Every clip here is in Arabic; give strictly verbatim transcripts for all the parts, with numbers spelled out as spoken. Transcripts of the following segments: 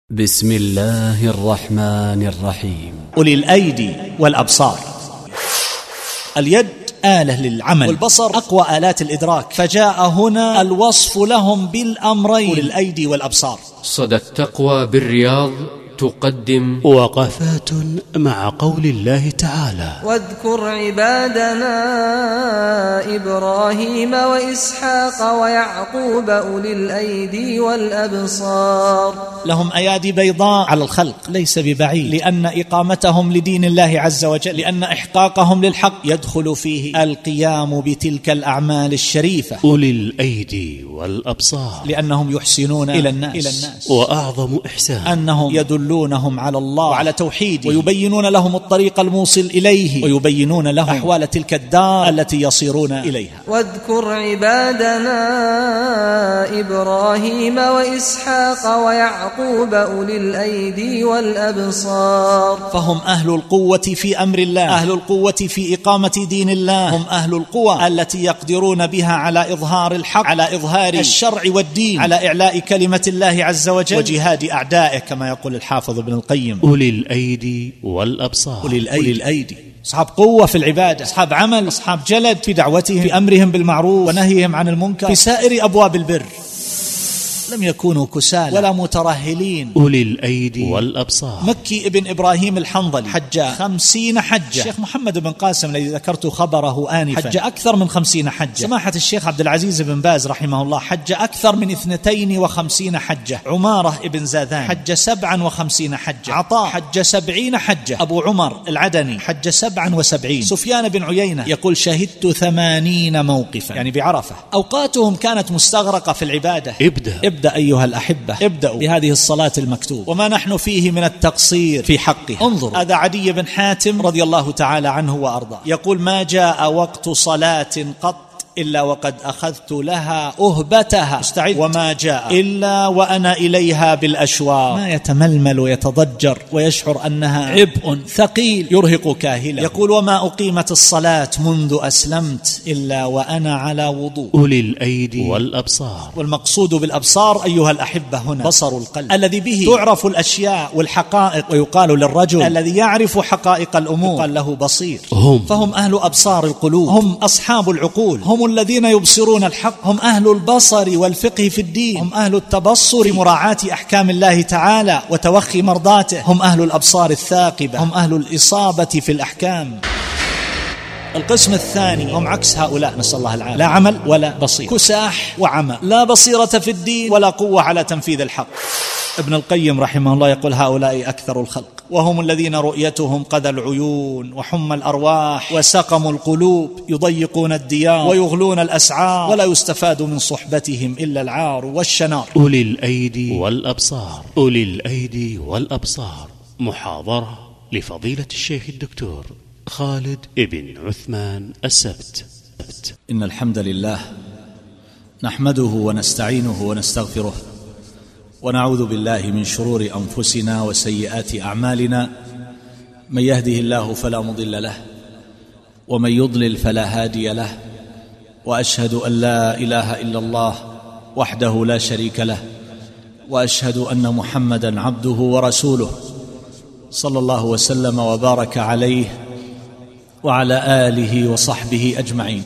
بسم الله الرحمن الرحيم. أولي الأيدي والأبصار. اليد آلة للعمل، والبصر أقوى آلات الإدراك، فجاء هنا الوصف لهم بالأمرين، أولي الأيدي والأبصار. صدى التقوى بالرياض تقدم وقفات مع قول الله تعالى: واذكر عبادنا إبراهيم وإسحاق ويعقوب أولي الأيدي والأبصار. لهم أيادي بيضاء على الخلق، ليس ببعيد، لأن إقامتهم لدين الله عز وجل، لأن إحقاقهم للحق يدخل فيه القيام بتلك الأعمال الشريفة. أولي الأيدي والأبصار لأنهم يحسنون إلى الناس, إلى الناس. وأعظم إحسان أنهم يدلونهم على الله وعلى توحيده، ويبينون لهم الطريق الموصل إليه، ويبينون لهم أحوال تلك الدار التي يصيرون إليها. واذكر عبادنا إبراهيم وإسحاق ويعقوب أولي الأيدي والأبصار. فهم أهل القوة في أمر الله، أهل القوة في إقامة دين الله، هم أهل القوة التي يقدرون بها على إظهار الحق، على إظهار الشرع والدين، على إعلاء كلمة الله عز وجل وجهاد أعدائه، كما يقول الحافظ ابن القيم: أولي الأيدي والأبصار. أولي الأيدي, أولي الأيدي. أصحاب قوة في العبادة، أصحاب عمل، أصحاب جلد في دعوتهم، في أمرهم بالمعروف ونهيهم عن المنكر، في سائر أبواب البر. لم يكونوا كسالى ولا مترهلين. أولي الأيدي والأبصار. مكي ابن إبراهيم الحنظلي حج خمسين حجة. الشيخ محمد بن قاسم الذي ذكرت خبره آنفا حج أكثر من خمسين حجة. سماحة الشيخ عبد العزيز بن باز رحمه الله حج أكثر من اثنتين وخمسين حجة. عمارة ابن زاذان حج سبعا وخمسين حجة. عطاء حج سبعين حجة. أبو عمر العدني حج سبعا وسبعين. سفيان بن عيينة يقول: شهدت ثمانين موقفا، يعني بعرفة. أوقاتهم كانت مستغرقة في العبادة. ابدأ ابدأ أيها الأحبة، ابدأوا بهذه الصلاة المكتوبة، وما نحن فيه من التقصير في حقها. انظروا، هذا عدي بن حاتم رضي الله تعالى عنه وأرضاه يقول: ما جاء وقت صلاة قط إلا وقد أخذت لها أهبتها، مستعد، وما جاء إلا وأنا إليها بالأشواق. ما يتململ ويتضجر ويشعر أنها عبء ثقيل يرهق كاهلا. يقول: وما أقيمت الصلاة منذ أسلمت إلا وأنا على وضوء. أولي الأيدي والأبصار. والمقصود بالأبصار أيها الأحبة هنا بصر القلب، الذي به تعرف الأشياء والحقائق، ويقال للرجل الذي يعرف حقائق الأمور يقال له بصير. هم فهم أهل أبصار القلوب، هم أصحاب العقول، هم الذين يبصرون الحق، هم أهل البصر والفقه في الدين، هم أهل التبصر في مراعاة أحكام الله تعالى وتوخي مرضاته، هم أهل الأبصار الثاقبة، هم أهل الإصابة في الأحكام. القسم الثاني هم عكس هؤلاء، نسأل الله العافية، لا عمل ولا بصير، كساح وعمى، لا بصيرة في الدين ولا قوة على تنفيذ الحق. ابن القيم رحمه الله يقول: هؤلاء أكثر الخلق، وهم الذين رؤيتهم قذى العيون وحمى الأرواح وسقم القلوب، يضيقون الديار ويغلون الأسعار، ولا يستفاد من صحبتهم إلا العار والشنار. أولي الأيدي والأبصار. أولي الأيدي والأبصار، محاضرة لفضيلة الشيخ الدكتور خالد ابن عثمان السبت. إن الحمد لله نحمده ونستعينه ونستغفره، ونعوذ بالله من شرور أنفسنا وسيئات أعمالنا. من يهده الله فلا مضل له، ومن يضلل فلا هادي له، وأشهد أن لا إله إلا الله وحده لا شريك له، وأشهد أن محمدًا عبده ورسوله، صلى الله وسلم وبارك عليه وعلى آله وصحبه أجمعين.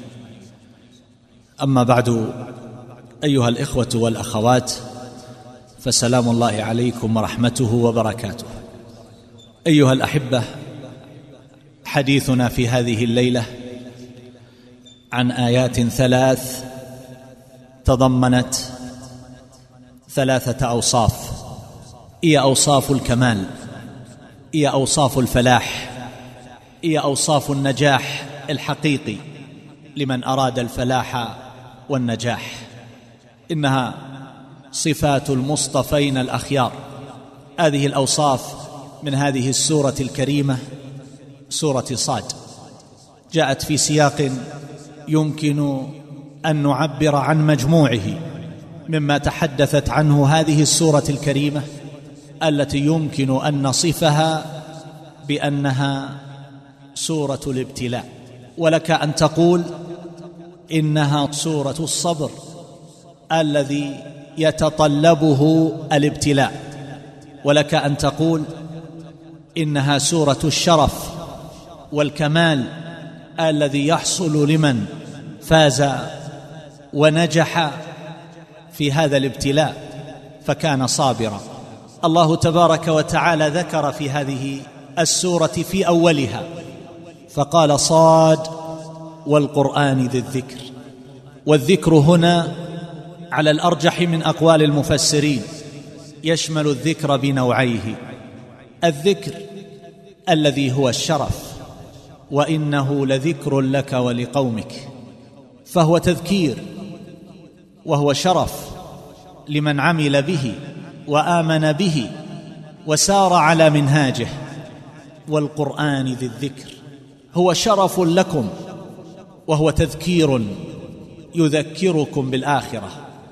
أما بعد، أيها الإخوة والأخوات، فسلام الله عليكم ورحمته وبركاته. أيها الأحبة، حديثنا في هذه الليلة عن آيات ثلاث تضمنت ثلاثة أوصاف، هي أوصاف الكمال، هي أوصاف الفلاح، هي أوصاف النجاح الحقيقي لمن أراد الفلاح والنجاح. إنها صفات المصطفين الأخيار. هذه الأوصاف من هذه السورة الكريمة، سورة صاد، جاءت في سياق يمكن أن نعبر عن مجموعه مما تحدثت عنه هذه السورة الكريمة، التي يمكن أن نصفها بأنها سورة الابتلاء، ولك أن تقول إنها سورة الصبر الذي يتطلبه الابتلاء. ولك أن تقول إنها سورة الشرف والكمال الذي يحصل لمن فاز ونجح في هذا الابتلاء فكان صابرا. الله تبارك وتعالى ذكر في هذه السورة في أولها فقال: صاد والقرآن ذي الذكر. والذكر هنا على الأرجح من أقوال المفسرين يشمل الذكر بنوعيه: الذكر الذي هو الشرف، وإنه لذكر لك ولقومك، فهو تذكير وهو شرف لمن عمل به وآمن به وسار على منهاجه. والقرآن ذي الذكر هو شرف لكم وهو تذكير يذكركم بالآخرة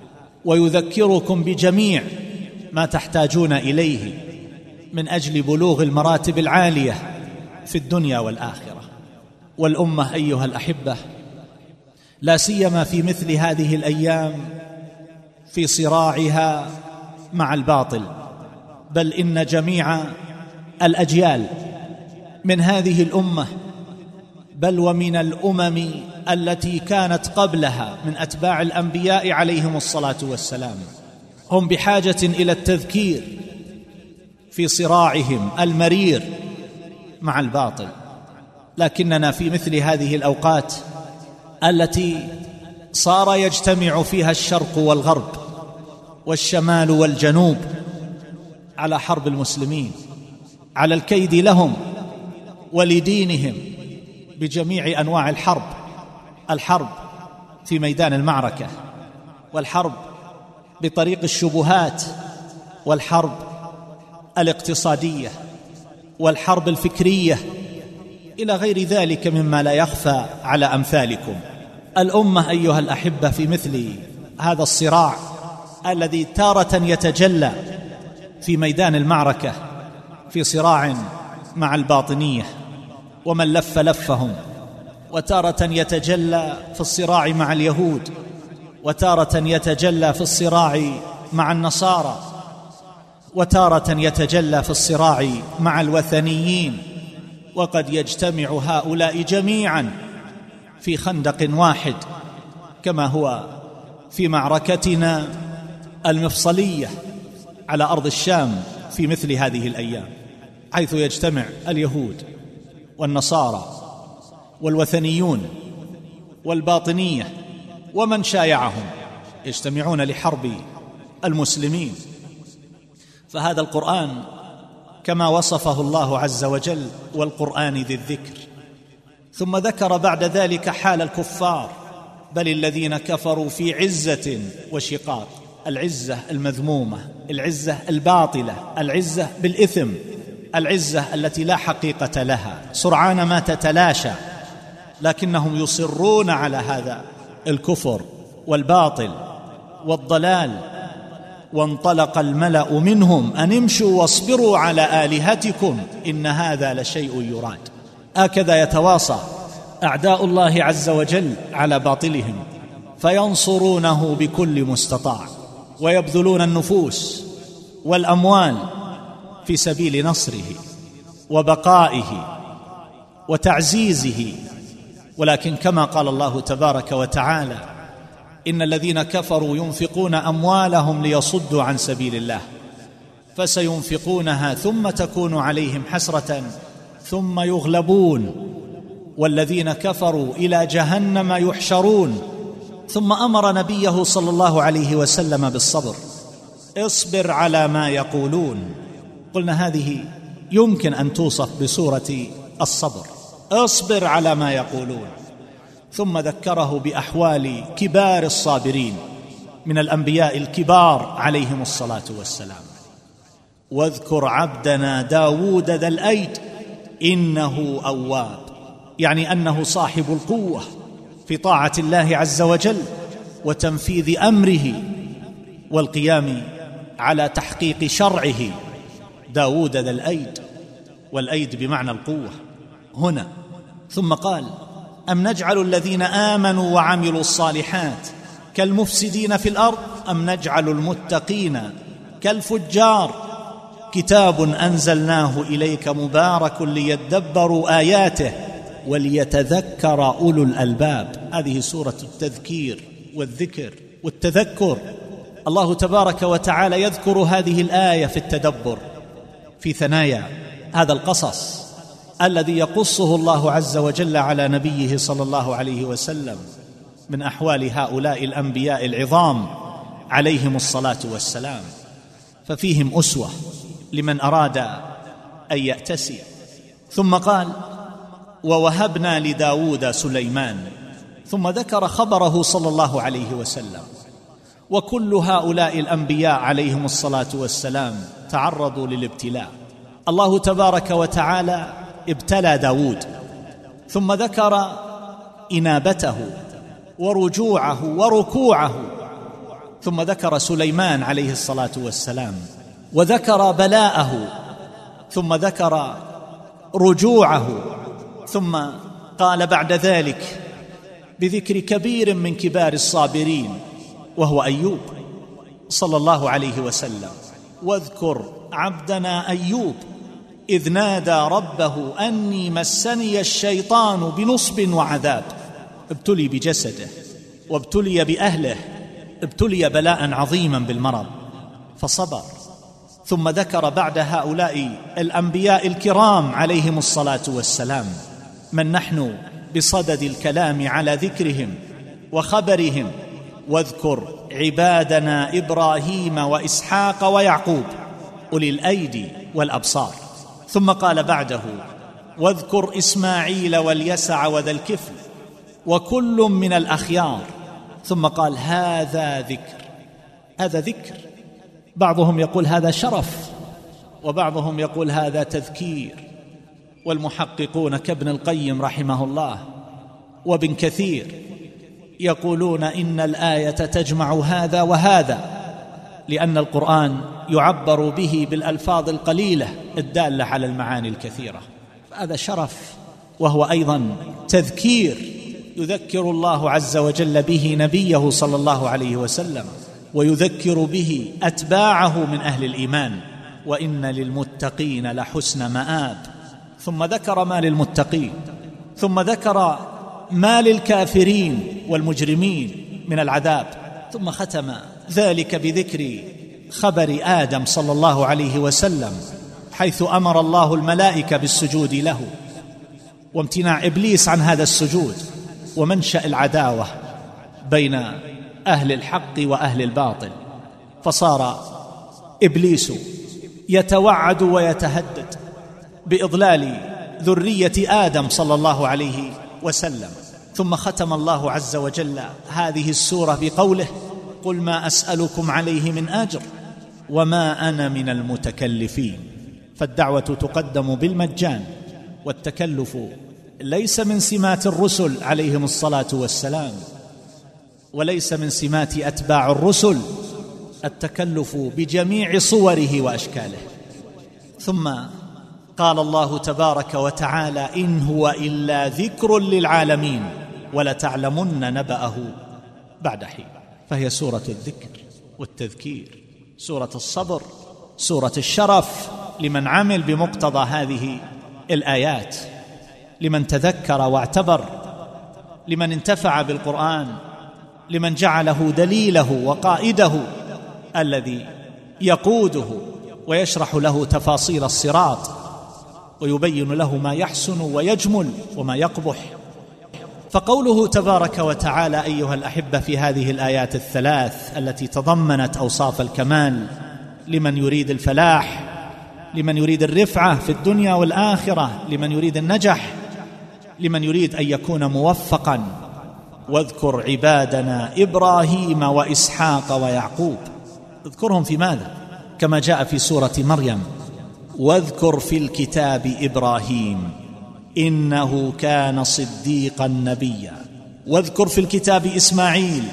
ويذكركم بجميع ما تحتاجون إليه من أجل بلوغ المراتب العالية في الدنيا والآخرة. والأمة أيها الأحبة لا سيما في مثل هذه الأيام في صراعها مع الباطل، بل إن جميع الأجيال من هذه الأمة بل ومن الأمم التي كانت قبلها من أتباع الأنبياء عليهم الصلاة والسلام هم بحاجة إلى التذكير في صراعهم المرير مع الباطل. لكننا في مثل هذه الأوقات التي صار يجتمع فيها الشرق والغرب والشمال والجنوب على حرب المسلمين، على الكيد لهم ولدينهم بجميع أنواع الحرب، الحرب في ميدان المعركة، والحرب بطريق الشبهات، والحرب الاقتصادية، والحرب الفكرية، إلى غير ذلك مما لا يخفى على أمثالكم. الأمة أيها الأحبة في مثل هذا الصراع الذي تارة يتجلى في ميدان المعركة في صراع مع الباطنية ومن لف لفهم، وتارة يتجلى في الصراع مع اليهود، وتارة يتجلى في الصراع مع النصارى، وتارة يتجلى في الصراع مع الوثنيين، وقد يجتمع هؤلاء جميعا في خندق واحد كما هو في معركتنا المفصلية على أرض الشام في مثل هذه الأيام، حيث يجتمع اليهود والنصارى والوثنيون والباطنية ومن شايعهم يجتمعون لحرب المسلمين. فهذا القرآن كما وصفه الله عز وجل: والقرآن ذي الذكر. ثم ذكر بعد ذلك حال الكفار: بل الذين كفروا في عزة وشقاق. العزة المذمومة، العزة الباطلة، العزة بالإثم، العزة التي لا حقيقة لها، سرعان ما تتلاشى، لكنهم يصرون على هذا الكفر والباطل والضلال. وانطلق الملأ منهم أن امشوا واصبروا على آلهتكم إن هذا لشيء يراد. هكذا يتواصى أعداء الله عز وجل على باطلهم فينصرونه بكل مستطاع، ويبذلون النفوس والأموال في سبيل نصره وبقائه وتعزيزه. ولكن كما قال الله تبارك وتعالى: إن الذين كفروا ينفقون أموالهم ليصدوا عن سبيل الله فسينفقونها ثم تكون عليهم حسرة ثم يغلبون والذين كفروا إلى جهنم يحشرون. ثم أمر نبيه صلى الله عليه وسلم بالصبر: اصبر على ما يقولون. قلنا هذه يمكن أن توصف بسورة الصبر، اصبر على ما يقولون. ثم ذكره بأحوال كبار الصابرين من الأنبياء الكبار عليهم الصلاة والسلام: واذكر عبدنا داود ذا الأيد إنه أواب، يعني أنه صاحب القوة في طاعة الله عز وجل وتنفيذ أمره والقيام على تحقيق شرعه. داود ذا الأيد، والأيد بمعنى القوة هنا. ثم قال: أم نجعل الذين آمنوا وعملوا الصالحات كالمفسدين في الأرض أم نجعل المتقين كالفجار. كتاب أنزلناه إليك مبارك ليدبروا آياته وليتذكر أولو الألباب. هذه سورة التذكير والذكر والتذكر. الله تبارك وتعالى يذكر هذه الآية في التدبر في ثنايا هذا القصص الذي يقصه الله عز وجل على نبيه صلى الله عليه وسلم من أحوال هؤلاء الأنبياء العظام عليهم الصلاة والسلام، ففيهم أسوة لمن أراد أن يأتسي. ثم قال: ووهبنا لداود سليمان، ثم ذكر خبره صلى الله عليه وسلم. وكل هؤلاء الأنبياء عليهم الصلاة والسلام تعرضوا للابتلاء. الله تبارك وتعالى ابتلى داود، ثم ذكر إنابته ورجوعه وركوعه، ثم ذكر سليمان عليه الصلاة والسلام وذكر بلاءه، ثم ذكر رجوعه، ثم قال بعد ذلك بذكر كبير من كبار الصابرين وهو أيوب صلى الله عليه وسلم: واذكر عبدنا أيوب إذ نادى ربه أني مسني الشيطان بنصب وعذاب. ابتلي بجسده وابتلي بأهله، ابتلي بلاء عظيما بالمرض فصبر. ثم ذكر بعد هؤلاء الأنبياء الكرام عليهم الصلاة والسلام من نحن بصدد الكلام على ذكرهم وخبرهم: واذكر عبادنا إبراهيم وإسحاق ويعقوب أولي الأيدي والأبصار. ثم قال بعده: واذكر إسماعيل واليسع وذا الكفل وكل من الأخيار. ثم قال: هذا ذكر. هذا ذكر. بعضهم يقول هذا شرف، وبعضهم يقول هذا تذكير. والمحققون كابن القيم رحمه الله وابن كثير يقولون إن الآية تجمع هذا وهذا، لأن القرآن يعبر به بالألفاظ القليلة الدالة على المعاني الكثيرة. هذا شرف، وهو أيضا تذكير يذكر الله عز وجل به نبيه صلى الله عليه وسلم، ويذكر به أتباعه من أهل الإيمان: وإن للمتقين لحسن مآب. ثم ذكر ما للمتقين، ثم ذكر ما للكافرين والمجرمين من العذاب، ثم ختم ذلك بذكر خبر آدم صلى الله عليه وسلم، حيث أمر الله الملائكة بالسجود له، وامتناع إبليس عن هذا السجود، ومنشأ العداوة بين أهل الحق وأهل الباطل. فصار إبليس يتوعد ويتهدد بإضلال ذرية آدم صلى الله عليه وسلم. ثم ختم الله عز وجل هذه السورة بقوله: قل ما أسألكم عليه من أجر وما أنا من المتكلفين. فالدعوة تقدم بالمجان، والتكلف ليس من سمات الرسل عليهم الصلاة والسلام، وليس من سمات أتباع الرسل التكلف بجميع صوره وأشكاله. ثم قال الله تبارك وتعالى: إن هو إلا ذكر للعالمين ولتعلمن نبأه بعد حين. فهي سورة الذكر والتذكير، سورة الصبر، سورة الشرف لمن عمل بمقتضى هذه الآيات، لمن تذكر واعتبر، لمن انتفع بالقرآن، لمن جعله دليله وقائده الذي يقوده ويشرح له تفاصيل الصراط، ويبين له ما يحسن ويجمل وما يقبح. فقوله تبارك وتعالى أيها الأحبة في هذه الآيات الثلاث التي تضمنت أوصاف الكمال لمن يريد الفلاح، لمن يريد الرفعة في الدنيا والآخرة، لمن يريد النجح، لمن يريد أن يكون موفقا: واذكر عبادنا إبراهيم وإسحاق ويعقوب. اذكرهم في ماذا؟ كما جاء في سورة مريم: واذكر في الكتاب إبراهيم إنه كان صديقا نبيا. واذكر في الكتاب إسماعيل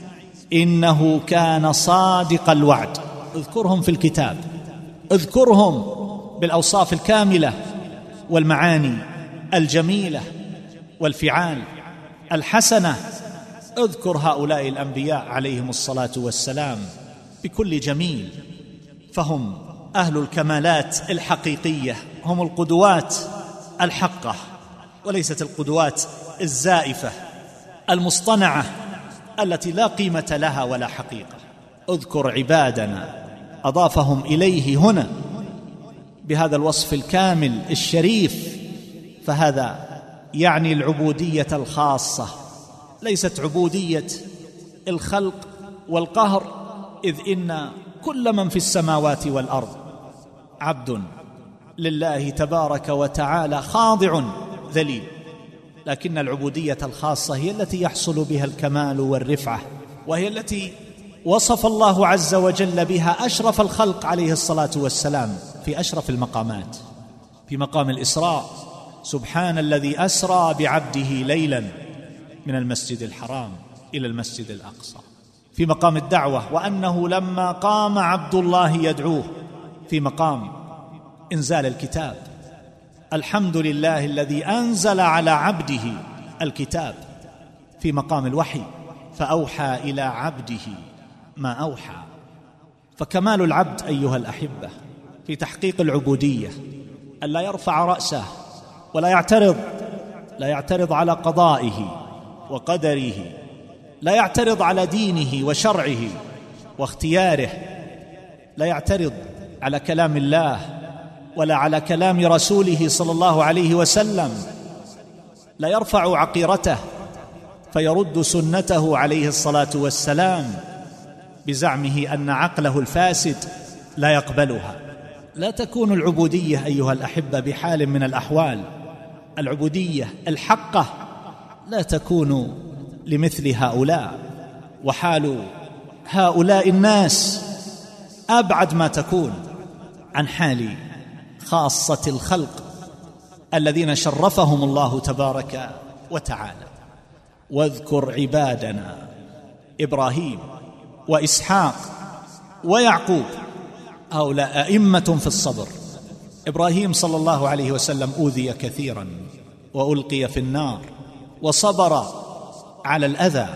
إنه كان صادق الوعد. اذكرهم في الكتاب، اذكرهم بالأوصاف الكاملة والمعاني الجميلة والفعال الحسنة. اذكر هؤلاء الأنبياء عليهم الصلاة والسلام بكل جميل، فهم أهل الكمالات الحقيقية، هم القدوات الحقة وليست القدوات الزائفة المصطنعة التي لا قيمة لها ولا حقيقة. اذكر عبادنا، أضافهم إليه هنا بهذا الوصف الكامل الشريف، فهذا يعني العبودية الخاصة، ليست عبودية الخلق والقهر، إذ إن كل من في السماوات والأرض عبد لله تبارك وتعالى خاضع ذليل، لكن العبودية الخاصة هي التي يحصل بها الكمال والرفعة، وهي التي وصف الله عز وجل بها أشرف الخلق عليه الصلاة والسلام في أشرف المقامات. في مقام الإسراء: سبحان الذي أسرى بعبده ليلا من المسجد الحرام إلى المسجد الأقصى. في مقام الدعوة: وأنه لما قام عبد الله يدعوه. في مقام إنزال الكتاب: الحمد لله الذي أنزل على عبده الكتاب. في مقام الوحي: فأوحى إلى عبده ما أوحى. فكمال العبد أيها الأحبة في تحقيق العبودية أن لا يرفع رأسه ولا يعترض لا يعترض على قضائه وقدره، لا يعترض على دينه وشرعه واختياره، لا يعترض على كلام الله ولا على كلام رسوله صلى الله عليه وسلم، لا يرفع عقيرته فيرد سنته عليه الصلاة والسلام بزعمه أن عقله الفاسد لا يقبلها. لا تكون العبودية أيها الأحبة بحال من الأحوال، العبودية الحقة لا تكون لمثل هؤلاء، وحال هؤلاء الناس أبعد ما تكون عن حال خاصة الخلق الذين شرفهم الله تبارك وتعالى. واذكر عبادنا إبراهيم وإسحاق ويعقوب، هؤلاء أئمة في الصبر. إبراهيم صلى الله عليه وسلم أوذي كثيرا وألقي في النار وصبر على الأذى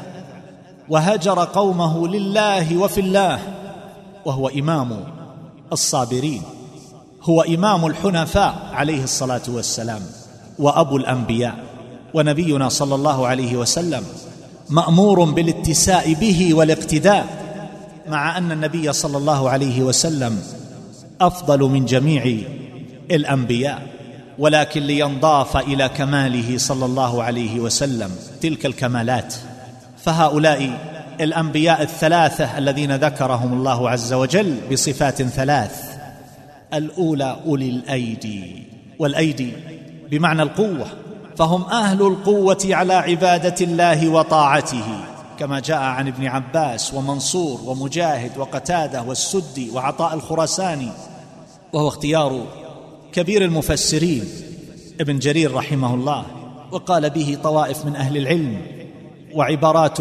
وهجر قومه لله وفي الله، وهو إمام الصابرين، هو إمام الحنفاء عليه الصلاة والسلام وأبو الأنبياء. ونبينا صلى الله عليه وسلم مأمور بالاتساء به والاقتداء، مع أن النبي صلى الله عليه وسلم أفضل من جميع الأنبياء، ولكن لينضاف إلى كماله صلى الله عليه وسلم تلك الكمالات. فهؤلاء الأنبياء الثلاثة الذين ذكرهم الله عز وجل بصفات ثلاث: الأولى أولي الأيدي، والأيدي بمعنى القوة، فهم أهل القوة على عبادة الله وطاعته، كما جاء عن ابن عباس ومنصور ومجاهد وقتادة والسدي وعطاء الخراساني، وهو اختيار كبير المفسرين ابن جرير رحمه الله، وقال به طوائف من أهل العلم، وعبارات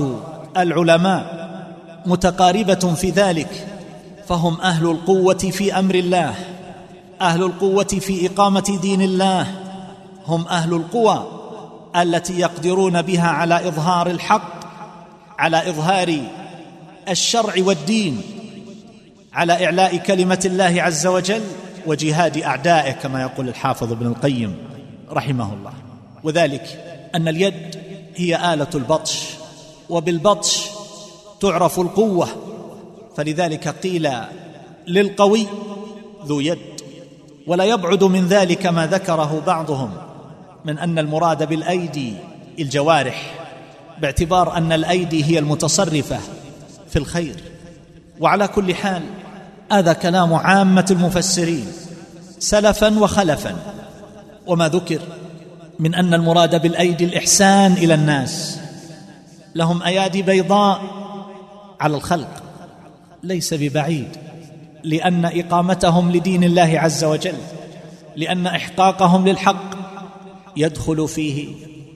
العلماء متقاربة في ذلك. فهم أهل القوة في أمر الله، أهل القوة في إقامة دين الله، هم أهل القوى التي يقدرون بها على إظهار الحق، على إظهار الشرع والدين، على إعلاء كلمة الله عز وجل وجهاد أعدائه، كما يقول الحافظ ابن القيم رحمه الله. وذلك أن اليد هي آلة البطش، وبالبطش تعرف القوة، فلذلك قيل للقوي ذو يد. ولا يبعد من ذلك ما ذكره بعضهم من أن المراد بالأيدي الجوارح، باعتبار أن الأيدي هي المتصرفة في الخير. وعلى كل حال هذا كلام عامة المفسرين سلفا وخلفا. وما ذكر من أن المراد بالأيدي الإحسان إلى الناس، لهم أيادي بيضاء على الخلق، ليس ببعيد، لأن إقامتهم لدين الله عز وجل، لأن إحقاقهم للحق يدخل فيه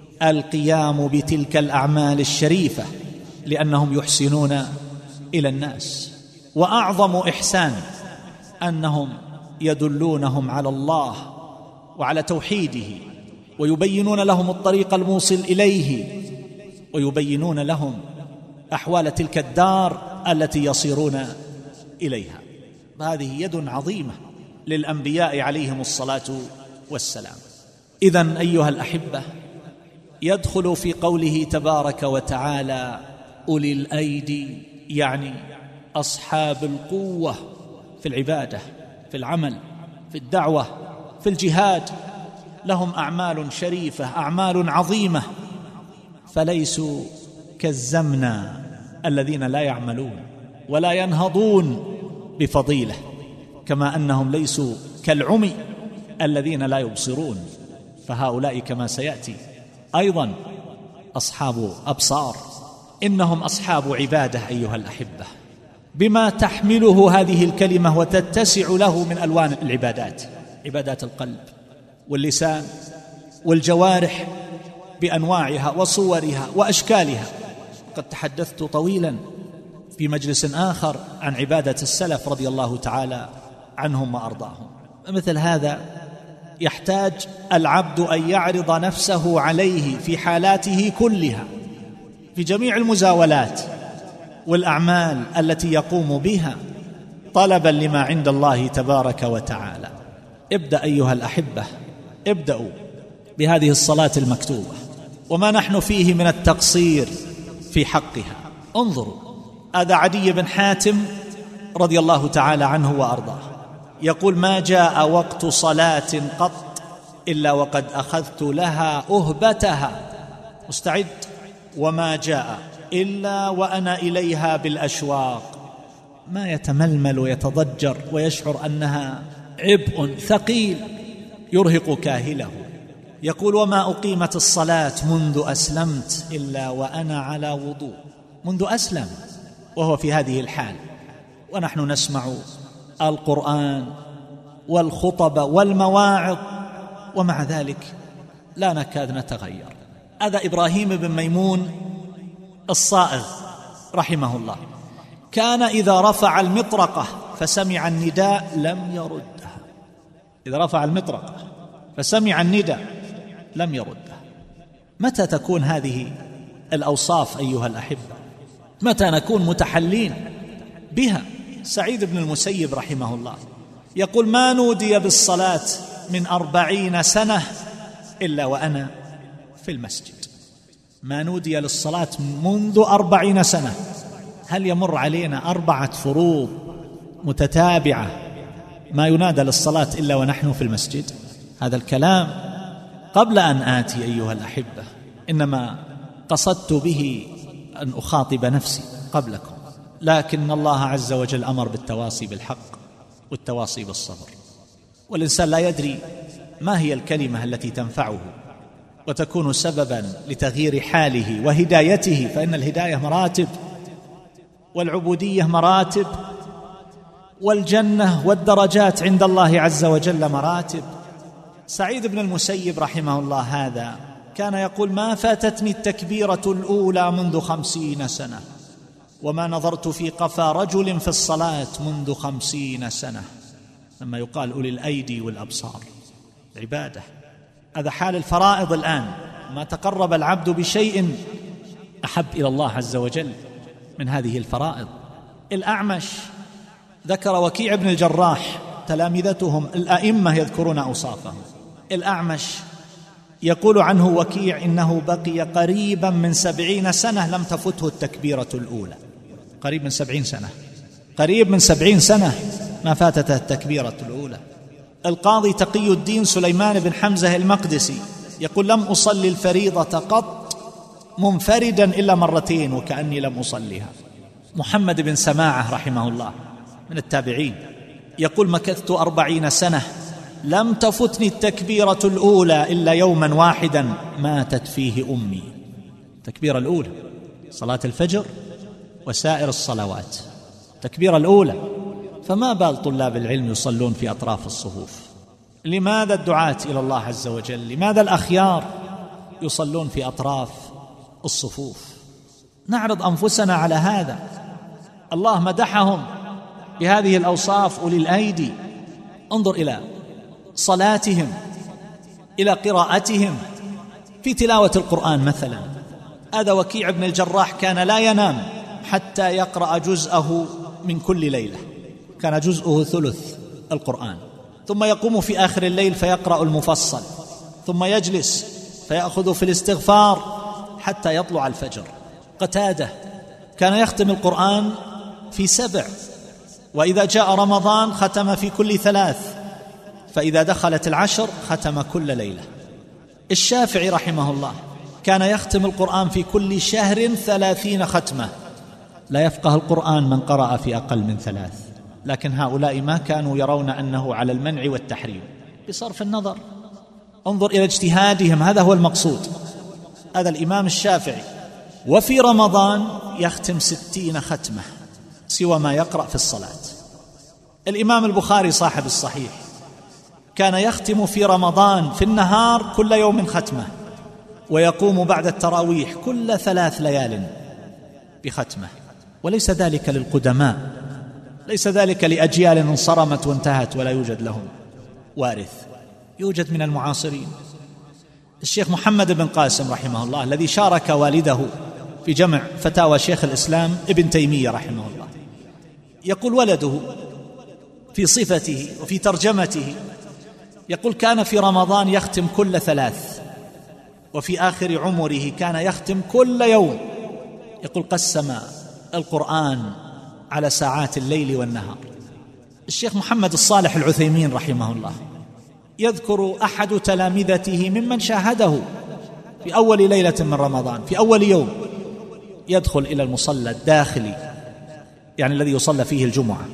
القيام بتلك الأعمال الشريفة، لأنهم يحسنون إلى الناس. وأعظم إحسان أنهم يدلونهم على الله وعلى توحيده، ويبينون لهم الطريق الموصل إليه، ويبينون لهم أحوال تلك الدار التي يصيرون إليها. هذه يد عظيمة للأنبياء عليهم الصلاة والسلام. إذن أيها الأحبة، يدخل في قوله تبارك وتعالى أولي الأيدي، يعني أصحاب القوة في العبادة، في العمل، في الدعوة، في الجهاد، لهم أعمال شريفة، أعمال عظيمة، فليسوا كالزمنة الذين لا يعملون ولا ينهضون بفضيلة، كما أنهم ليسوا كالعمي الذين لا يبصرون، فهؤلاء كما سيأتي أيضا أصحاب أبصار، إنهم أصحاب عبادة أيها الأحبة، بما تحمله هذه الكلمة وتتسع له من ألوان العبادات، عبادات القلب واللسان والجوارح بأنواعها وصورها وأشكالها. قد تحدثت طويلا في مجلس آخر عن عبادة السلف رضي الله تعالى عنهم وأرضاهم. مثل هذا يحتاج العبد أن يعرض نفسه عليه في حالاته كلها، في جميع المزاولات والأعمال التي يقوم بها، طلبا لما عند الله تبارك وتعالى. ابدأ أيها الأحبة، ابدأوا بهذه الصلاة المكتوبة وما نحن فيه من التقصير في حقها. انظروا، هذا عدي بن حاتم رضي الله تعالى عنه وأرضاه يقول: ما جاء وقت صلاة قط إلا وقد أخذت لها أهبتها، مستعد، وما جاء إلا وأنا إليها بالأشواق، ما يتململ ويتضجر ويشعر أنها عبء ثقيل يرهق كاهله. يقول: وما أقيمت الصلاة منذ أسلمت إلا وأنا على وضوء. منذ أسلم وهو في هذه الحال، ونحن نسمع القرآن والخطب والمواعظ، ومع ذلك لا نكاد نتغير. هذا إبراهيم بن ميمون الصائغ رحمه الله، كان إذا رفع المطرقة فسمع النداء لم يردها. إذا رفع المطرقة فسمع النداء لم يردها. متى تكون هذه الأوصاف أيها الأحبة؟ متى نكون متحلين بها؟ سعيد بن المسيب رحمه الله يقول: ما نودي بالصلاة من أربعين سنة إلا وأنا في المسجد. ما نودي للصلاة منذ أربعين سنة. هل يمر علينا أربعة فروض متتابعة ما ينادى للصلاة إلا ونحن في المسجد؟ هذا الكلام قبل أن آتي أيها الأحبة، إنما قصدت به أن أخاطب نفسي قبلكم، لكن الله عز وجل أمر بالتواصي بالحق والتواصي بالصبر، والإنسان لا يدري ما هي الكلمة التي تنفعه وتكون سببا لتغيير حاله وهدايته، فإن الهداية مراتب، والعبودية مراتب، والجنة والدرجات عند الله عز وجل مراتب. سعيد بن المسيب رحمه الله هذا كان يقول: ما فاتتني التكبيرة الأولى منذ خمسين سنة، وما نظرت في قفا رجل في الصلاة منذ خمسين سنة. لما يقال أولي الأيدي والأبصار، عبادة. هذا حال الفرائض الآن، ما تقرب العبد بشيء أحب إلى الله عز وجل من هذه الفرائض. الأعمش ذكر وكيع بن الجراح، تلامذتهم الأئمة يذكرون أوصافه. الأعمش يقول عنه وكيع: إنه بقي قريبا من سبعين سنة لم تفته التكبيرة الأولى. قريب من سبعين سنة، قريب من سبعين سنة ما فاتته التكبيرة الأولى. القاضي تقي الدين سليمان بن حمزة المقدسي يقول: لم أصلي الفريضة قط منفردا إلا مرتين وكأني لم أصليها. محمد بن سماعة رحمه الله من التابعين يقول: مكثت أربعين سنة لم تفتني التكبيرة الأولى إلا يوما واحدا ماتت فيه أمي. التكبيرة الأولى صلاة الفجر وسائر الصلوات، التكبيرة الأولى. فما بال طلاب العلم يصلون في أطراف الصفوف؟ لماذا الدعاة إلى الله عز وجل، لماذا الأخيار يصلون في أطراف الصفوف؟ نعرض أنفسنا على هذا. الله مدحهم بهذه الأوصاف، أولي الأيدي. انظر إلى صلاتهم، إلى قراءتهم، في تلاوة القرآن مثلا. هذا وكيع بن الجراح كان لا ينام حتى يقرأ جزءه من كل ليلة، كان جزءه ثلث القرآن، ثم يقوم في آخر الليل فيقرأ المفصل، ثم يجلس فيأخذ في الاستغفار حتى يطلع الفجر. قتادة كان يختم القرآن في سبع، وإذا جاء رمضان ختم في كل ثلاث، فإذا دخلت العشر ختم كل ليلة. الشافعي رحمه الله كان يختم القرآن في كل شهر ثلاثين ختمة. لا يفقه القرآن من قرأ في أقل من ثلاث، لكن هؤلاء ما كانوا يرون أنه على المنع والتحريم بصرف النظر. انظر إلى اجتهادهم، هذا هو المقصود. هذا الإمام الشافعي، وفي رمضان يختم ستين ختمة سوى ما يقرأ في الصلاة. الإمام البخاري صاحب الصحيح كان يختم في رمضان في النهار كل يوم ختمة، ويقوم بعد التراويح كل ثلاث ليال بختمة. وليس ذلك للقدماء، ليس ذلك لأجيال انصرمت وانتهت ولا يوجد لهم وارث، يوجد من المعاصرين. الشيخ محمد بن قاسم رحمه الله الذي شارك والده في جمع فتاوى شيخ الإسلام ابن تيمية رحمه الله، يقول ولده في صفته وفي ترجمته، يقول كان في رمضان يختم كل ثلاث، وفي آخر عمره كان يختم كل يوم. يقول قسم القرآن على ساعات الليل والنهار. الشيخ محمد الصالح العثيمين رحمه الله يذكر أحد تلامذته ممن شاهده في أول ليلة من رمضان، في أول يوم يدخل إلى المصلى الداخلي، يعني الذي يصلى فيه الجمعة،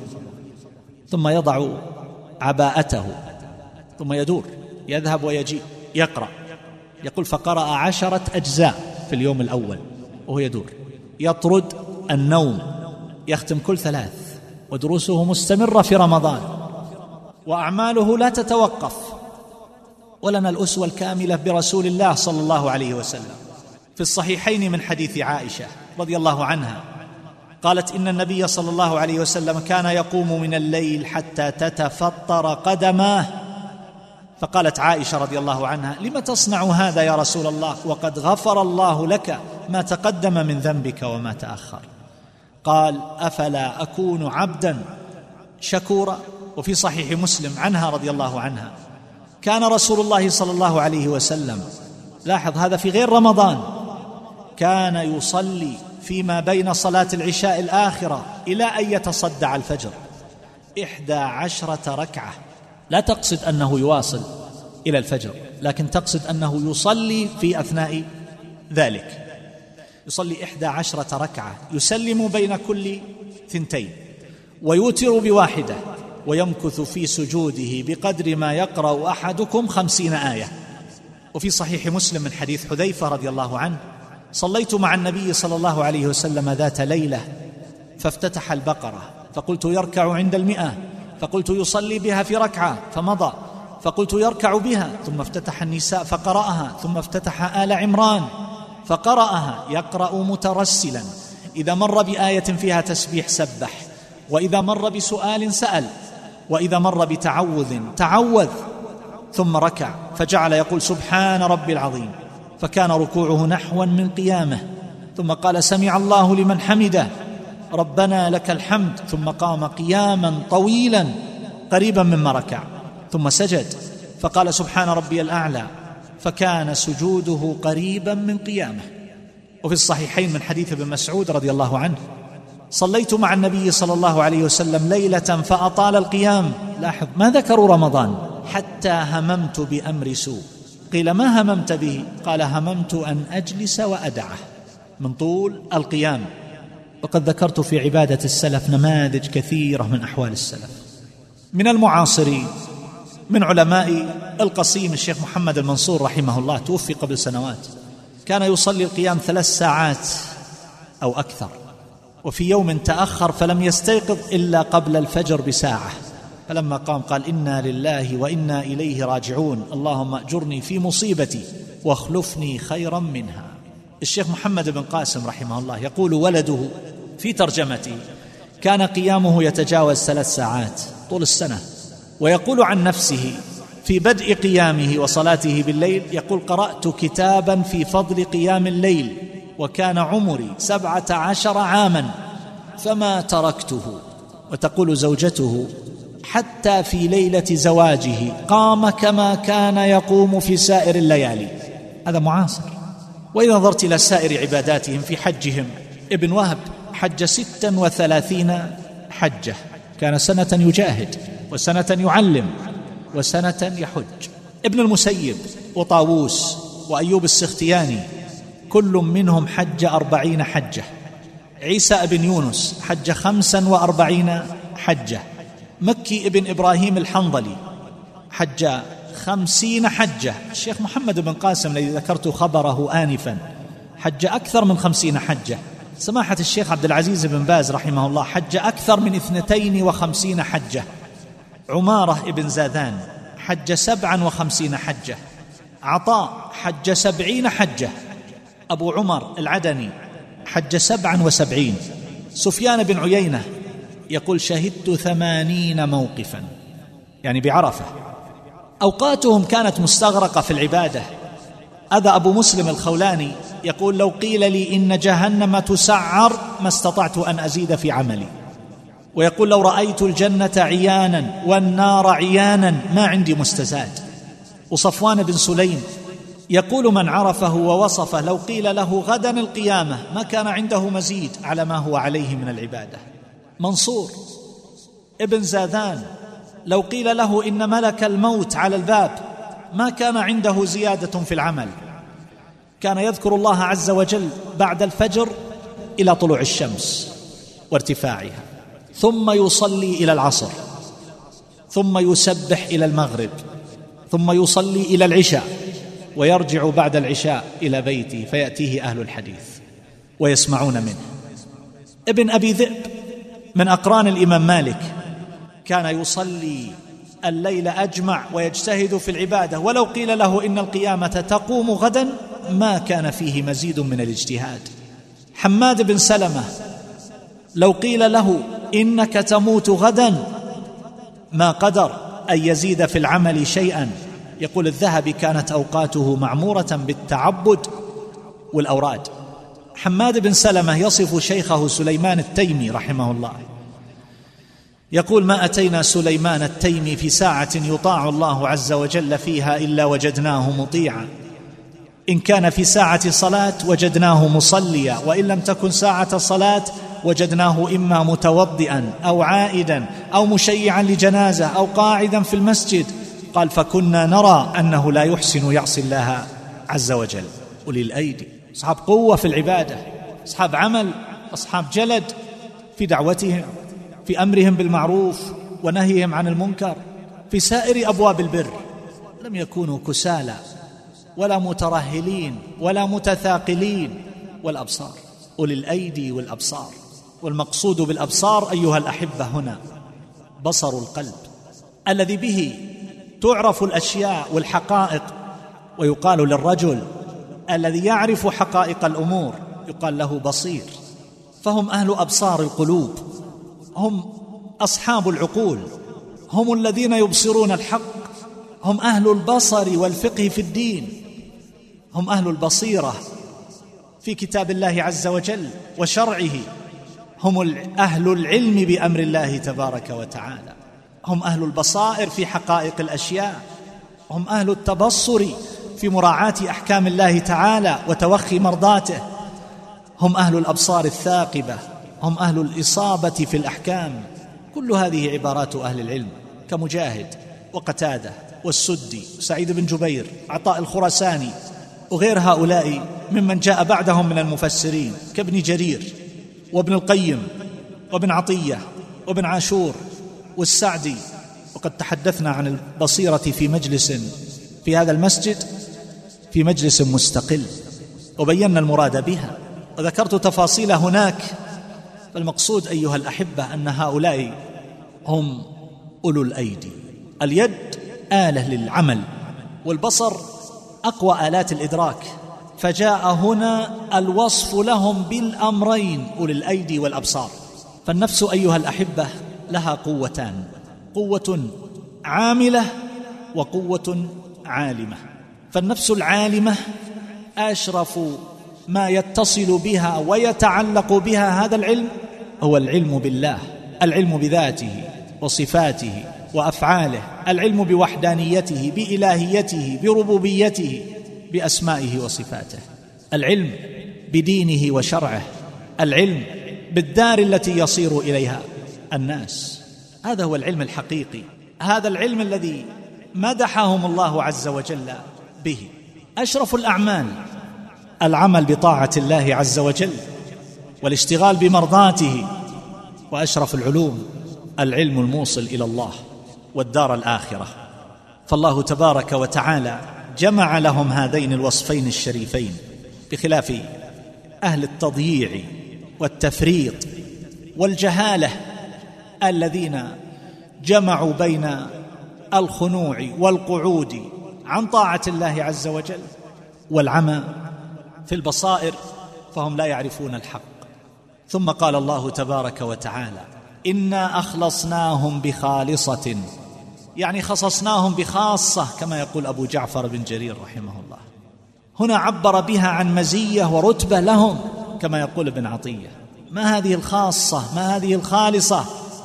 ثم يضع عباءته ثم يدور يذهب ويجيء يقرأ. يقول فقرأ عشرة أجزاء في اليوم الأول وهو يدور، يطرد النوم، يختم كل ثلاث، ودروسه مستمرة في رمضان، وأعماله لا تتوقف. ولنا الأسوة الكاملة برسول الله صلى الله عليه وسلم. في الصحيحين من حديث عائشة رضي الله عنها قالت إن النبي صلى الله عليه وسلم كان يقوم من الليل حتى تتفطر قدماه، فقالت عائشة رضي الله عنها لم تصنع هذا يا رسول الله وقد غفر الله لك ما تقدم من ذنبك وما تأخر؟ قال أفلا أكون عبدا شكورا. وفي صحيح مسلم عنها رضي الله عنها كان رسول الله صلى الله عليه وسلم، لاحظ هذا في غير رمضان، كان يصلي فيما بين صلاة العشاء الآخرة إلى أن يتصدع الفجر إحدى عشرة ركعة. لا تقصد أنه يواصل إلى الفجر، لكن تقصد أنه يصلي في أثناء ذلك، يصلي إحدى عشرة ركعة، يسلم بين كل ثنتين ويوتر بواحدة، ويمكث في سجوده بقدر ما يقرأ أحدكم خمسين آية. وفي صحيح مسلم من حديث حذيفة رضي الله عنه صليت مع النبي صلى الله عليه وسلم ذات ليلة فافتتح البقرة فقلت يركع عند المئة، فقلت يصلي بها في ركعة فمضى، فقلت يركع بها، ثم افتتح النساء فقرأها، ثم افتتح آل عمران فقرأها، يقرأ مترسلا، إذا مر بآية فيها تسبيح سبح، وإذا مر بسؤال سأل، وإذا مر بتعوذ تعوذ، ثم ركع فجعل يقول سبحان ربي العظيم، فكان ركوعه نحوا من قيامه، ثم قال سمع الله لمن حمده ربنا لك الحمد، ثم قام قياما طويلا قريبا مما ركع، ثم سجد فقال سبحان ربي الأعلى، فكان سجوده قريبا من قيامه. وفي الصحيحين من حديث ابن مسعود رضي الله عنه صليت مع النبي صلى الله عليه وسلم ليلة فأطال القيام، لاحظ ما ذكروا رمضان، حتى هممت بأمر سوء. قيل ما هممت به؟ قال هممت أن أجلس وأدعه من طول القيام. وقد ذكرت في عبادة السلف نماذج كثيرة من أحوال السلف. من المعاصرين من علماء القصيم الشيخ محمد المنصور رحمه الله، توفي قبل سنوات، كان يصلي القيام ثلاث ساعات أو أكثر، وفي يوم تأخر فلم يستيقظ إلا قبل الفجر بساعة، فلما قام قال إنا لله وإنا إليه راجعون، اللهم أجرني في مصيبتي واخلفني خيرا منها. الشيخ محمد بن قاسم رحمه الله يقول ولده في ترجمته كان قيامه يتجاوز ثلاث ساعات طول السنة، ويقول عن نفسه في بدء قيامه وصلاته بالليل يقول قرأت كتابا في فضل قيام الليل وكان عمري سبعة عشر عاما فما تركته وتقول زوجته: حتى في ليلة زواجه قام كما كان يقوم في سائر الليالي. هذا معاصر. وإذا نظرت إلى سائر عباداتهم في حجهم، ابن وهب حج ستا وثلاثين حجة، كان سنة يجاهد وسنة يعلم وسنة يحج. ابن المسيب وطاووس وأيوب السختياني كل منهم حج أربعين حجة. عيسى ابن يونس حج خمسا وأربعين حجة. مكي ابن إبراهيم الحنظلي حج خمسين حجة. الشيخ محمد بن قاسم الذي ذكرت خبره آنفا حج أكثر من خمسين حجة. سماحة الشيخ عبد العزيز بن باز رحمه الله حج أكثر من اثنتين وخمسين حجة. عمارة ابن زاذان حج سبعا وخمسين حجة. عطاء حج سبعين حجة. أبو عمر العدني حج سبعا وسبعين. سفيان بن عيينة يقول: شهدت ثمانين موقفا، يعني بعرفة. أوقاتهم كانت مستغرقة في العبادة. هذا أبو مسلم الخولاني يقول: لو قيل لي إن جهنم تسعر ما استطعت أن أزيد في عملي. ويقول: لو رأيت الجنة عيانا والنار عيانا ما عندي مستزاد. وصفوان بن سليم يقول: من عرفه ووصفه لو قيل له غدا القيامة ما كان عنده مزيد على ما هو عليه من العبادة. منصور ابن زاذان لو قيل له إن ملك الموت على الباب ما كان عنده زيادة في العمل. كان يذكر الله عز وجل بعد الفجر إلى طلوع الشمس وارتفاعها، ثم يصلي إلى العصر، ثم يسبح إلى المغرب، ثم يصلي إلى العشاء، ويرجع بعد العشاء إلى بيته فيأتيه أهل الحديث ويسمعون منه. ابن أبي ذئب من أقران الإمام مالك كان يصلي الليل أجمع ويجتهد في العبادة، ولو قيل له إن القيامة تقوم غدا ما كان فيه مزيد من الاجتهاد. حماد بن سلمة لو قيل له إنك تموت غدا ما قدر أن يزيد في العمل شيئا. يقول الذهبي: كانت أوقاته معمورة بالتعبد والأوراد. حماد بن سلمة يصف شيخه سليمان التيمي رحمه الله، يقول: ما أتينا سليمان التيمي في ساعة يطاع الله عز وجل فيها إلا وجدناه مطيعا. إن كان في ساعة صلاة وجدناه مصليا، وإن لم تكن ساعة صلاة وجدناه إما متوضئا أو عائدا أو مشيعا لجنازة أو قاعدا في المسجد. قال: فكنا نرى أنه لا يحسن يعصي الله عز وجل. أولي الأيدي أصحاب قوة في العبادة، أصحاب عمل، أصحاب جلد في دعوتهم، في أمرهم بالمعروف ونهيهم عن المنكر، في سائر أبواب البر. لم يكونوا كسالى ولا مترهلين ولا متثاقلين. والأبصار، أولي الأيدي والأبصار. والمقصود بالأبصار أيها الأحبة هنا بصر القلب الذي به تعرف الأشياء والحقائق. ويقال للرجل الذي يعرف حقائق الأمور يقال له بصير. فهم أهل أبصار القلوب، هم أصحاب العقول، هم الذين يبصرون الحق، هم أهل البصر والفقه في الدين، هم أهل البصيرة في كتاب الله عز وجل وشرعه، هم أهل العلم بأمر الله تبارك وتعالى، هم أهل البصائر في حقائق الأشياء، هم أهل التبصر في مراعاة أحكام الله تعالى وتوخي مرضاته، هم أهل الأبصار الثاقبة، هم أهل الإصابة في الأحكام. كل هذه عبارات أهل العلم كمجاهد وقتادة والسدي وسعيد بن جبير عطاء الخراساني وغير هؤلاء ممن جاء بعدهم من المفسرين كابن جرير وابن القيم وابن عطية وابن عاشور والسعدي. وقد تحدثنا عن البصيرة في مجلس في هذا المسجد، في مجلس مستقل، وبينا المراد بها وذكرت تفاصيل هناك. فالمقصود أيها الأحبة أن هؤلاء هم أولو الأيدي. اليد آلة للعمل، والبصر أقوى آلات الإدراك، فجاء هنا الوصف لهم بالأمرين أولي الأيدي والأبصار. فالنفس أيها الأحبة لها قوتان، قوة عاملة وقوة عالمة. فالنفس العالمة أشرف ما يتصل بها ويتعلق بها هذا العلم هو العلم بالله العلم بذاته وصفاته وأفعاله، العلم بوحدانيته، بإلهيته، بربوبيته، بأسمائه وصفاته، العلم بدينه وشرعه، العلم بالدار التي يصير إليها الناس. هذا هو العلم الحقيقي، هذا العلم الذي مدحهم الله عز وجل به. أشرف الأعمال العمل بطاعة الله عز وجل والاشتغال بمرضاته، وأشرف العلوم العلم الموصل إلى الله والدار الآخرة. فالله تبارك وتعالى جمع لهم هذين الوصفين الشريفين، بخلاف أهل التضييع والتفريط والجهالة الذين جمعوا بين الخنوع والقعود عن طاعة الله عز وجل والعمى في البصائر، فهم لا يعرفون الحق. ثم قال الله تبارك وتعالى: إنا أخلصناهم بخالصة، يعني خصصناهم بخاصة، كما يقول أبو جعفر بن جرير رحمه الله. هنا عبر بها عن مزية ورتبة لهم، كما يقول ابن عطية. ما هذه الخاصة؟ ما هذه الخالصة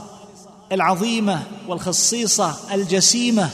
العظيمة والخصيصة الجسيمة؟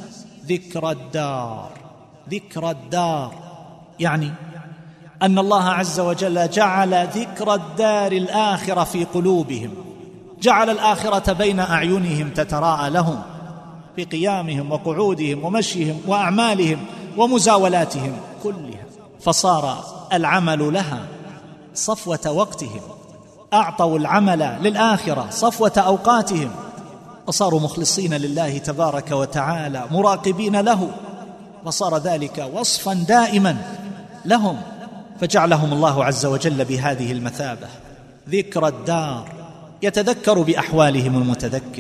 ذكر الدار. ذكر الدار يعني أن الله عز وجل جعل ذكر الدار الآخرة في قلوبهم، جعل الآخرة بين أعينهم تتراءى لهم في قيامهم وقعودهم ومشيهم وأعمالهم ومزاولاتهم كلها، فصار العمل لها صفوة وقتهم، أعطوا العمل للآخرة صفوة أوقاتهم، وصاروا مخلصين لله تبارك وتعالى مراقبين له، وصار ذلك وصفا دائما لهم، فجعلهم الله عز وجل بهذه المثابة. ذكر الدار، يتذكر بأحوالهم المتذكر،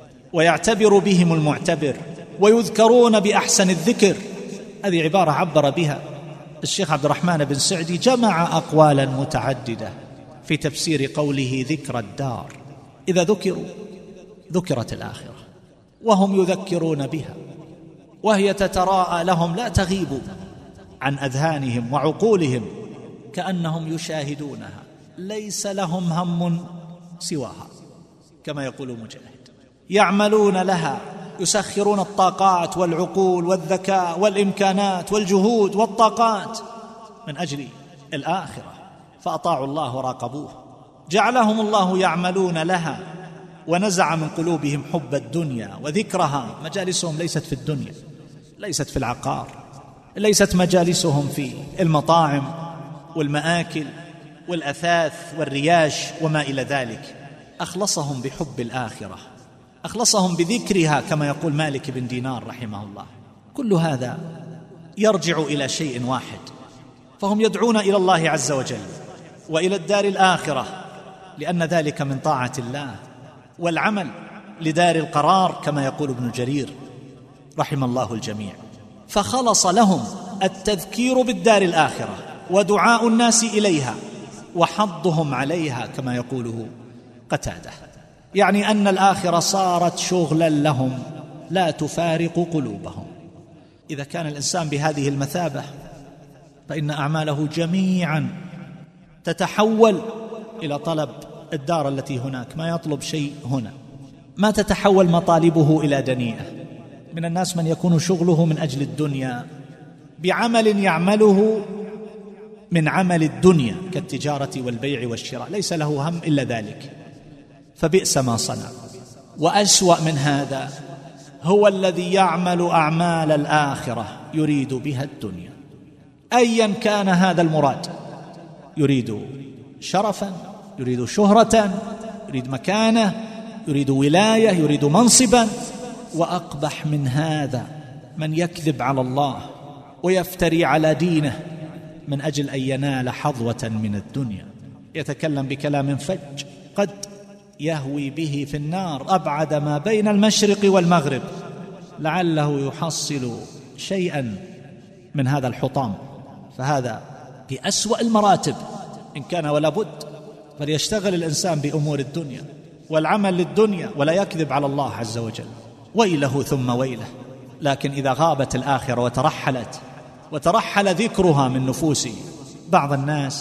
ويعتبر بهم المعتبر، ويذكرون بأحسن الذكر. هذه عبارة عبر بها الشيخ عبد الرحمن بن سعدي، جمع أقوالا متعددة في تفسير قوله ذكر الدار. إذا ذكروا ذكرت الآخرة، وهم يذكرون بها، وهي تتراءى لهم لا تغيب عن أذهانهم وعقولهم، كأنهم يشاهدونها، ليس لهم هم سواها، كما يقول مجاهد. يعملون لها، يسخرون الطاقات والعقول والذكاء والإمكانات والجهود والطاقات من أجل الآخرة، فأطاعوا الله وراقبوه. جعلهم الله يعملون لها، ونزع من قلوبهم حب الدنيا وذكرها. مجالسهم ليست في الدنيا، ليست في العقار، ليست مجالسهم في المطاعم والمآكل والأثاث والرياش وما إلى ذلك. أخلصهم بحب الآخرة، أخلصهم بذكرها، كما يقول مالك بن دينار رحمه الله. كل هذا يرجع إلى شيء واحد، فهم يدعون إلى الله عز وجل وإلى الدار الآخرة، لأن ذلك من طاعة الله، والعمل لدار القرار، كما يقول ابن جرير رحم الله الجميع. فخلص لهم التذكير بالدار الآخرة، ودعاء الناس إليها، وحضهم عليها، كما يقوله قتادة، يعني أن الآخرة صارت شغلا لهم لا تفارق قلوبهم. إذا كان الإنسان بهذه المثابة، فإن أعماله جميعا تتحول إلى طلب الدار التي هناك، ما يطلب شيء هنا، ما تتحول مطالبه إلى دنيئة. من الناس من يكون شغله من أجل الدنيا بعمل يعمله من عمل الدنيا كالتجارة والبيع والشراء، ليس له هم إلا ذلك، فبئس ما صنع. وأسوأ من هذا هو الذي يعمل أعمال الآخرة يريد بها الدنيا، أيا كان هذا المراد، يريد شرفا، يريد شهرة، يريد مكانة، يريد ولاية، يريد منصبا. وأقبح من هذا من يكذب على الله ويفتري على دينه من أجل أن ينال حظوة من الدنيا، يتكلم بكلام فج قد يهوي به في النار أبعد ما بين المشرق والمغرب، لعله يحصل شيئا من هذا الحطام. فهذا بأسوأ المراتب إن كان ولا بد، فليشتغل الإنسان بأمور الدنيا والعمل للدنيا، ولا يكذب على الله عز وجل. ويله ثم ويله. لكن إذا غابت الآخرة وترحلت وترحل ذكرها من نفوس بعض الناس،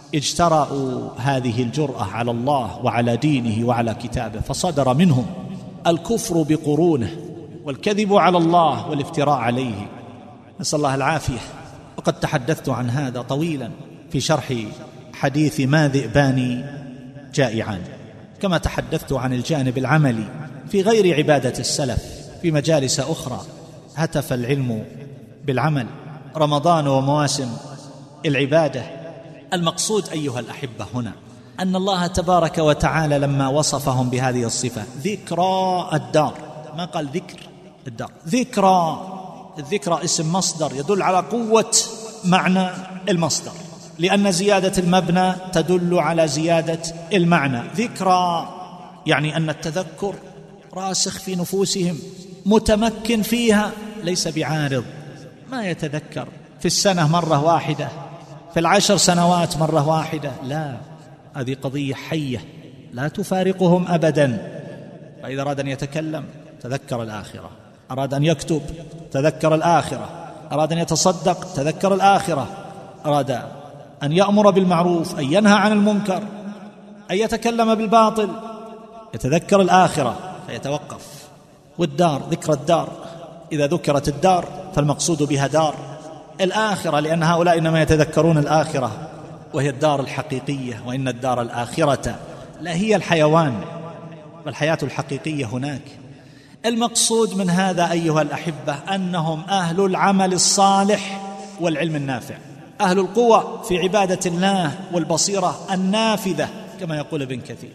اجترأوا هذه الجرأة على الله وعلى دينه وعلى كتابه، فصدر منهم الكفر بقرونه والكذب على الله والافتراء عليه، نسأل الله العافية. وقد تحدثت عن هذا طويلا في شرح حديث ما ذئبان جائعان، كما تحدثت عن الجانب العملي في غير عبادة السلف في مجالس أخرى. هتف العلم بالعمل، رمضان ومواسم العبادة. المقصود أيها الأحبة هنا أن الله تبارك وتعالى لما وصفهم بهذه الصفة ذكرى الدار، ما قال ذكر الدار، ذكرى. الذكرى اسم مصدر يدل على قوة معنى المصدر، لأن زيادة المبنى تدل على زيادة المعنى. ذكرى يعني أن التذكر راسخ في نفوسهم، متمكن فيها، ليس بعارض، ما يتذكر في السنة مرة واحدة، في العشر سنوات مرة واحدة، لا، هذه قضية حية لا تفارقهم أبدا. فإذا أراد أن يتكلم تذكر الآخرة، أراد أن يكتب تذكر الآخرة، أراد أن يتصدق تذكر الآخرة، أراد أن يأمر بالمعروف، أن ينهى عن المنكر، أن يتكلم بالباطل، يتذكر الآخرة فيتوقف. والدار، ذكر الدار، إذا ذكرت الدار فالمقصود بها دار الآخرة، لأن هؤلاء إنما يتذكرون الآخرة وهي الدار الحقيقية، وإن الدار الآخرة لا هي الحيوان، والحياة الحقيقية هناك. المقصود من هذا أيها الأحبة أنهم أهل العمل الصالح والعلم النافع، أهل القوة في عبادة الله والبصيرة النافذة كما يقول ابن كثير.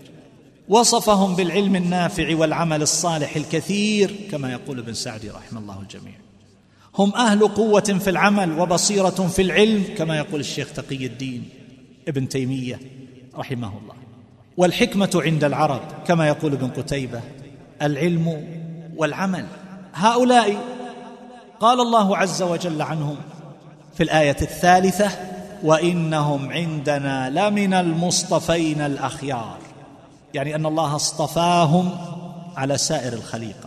وصفهم بالعلم النافع والعمل الصالح الكثير كما يقول ابن سعدي رحمه الله الجميع. هم أهل قوة في العمل وبصيرة في العلم كما يقول الشيخ تقي الدين ابن تيمية رحمه الله. والحكمة عند العرب كما يقول ابن قتيبة العلم والعمل. هؤلاء قال الله عز وجل عنهم في الآية الثالثة وإنهم عندنا لمن المصطفين الأخيار، يعني أن الله اصطفاهم على سائر الخليقة،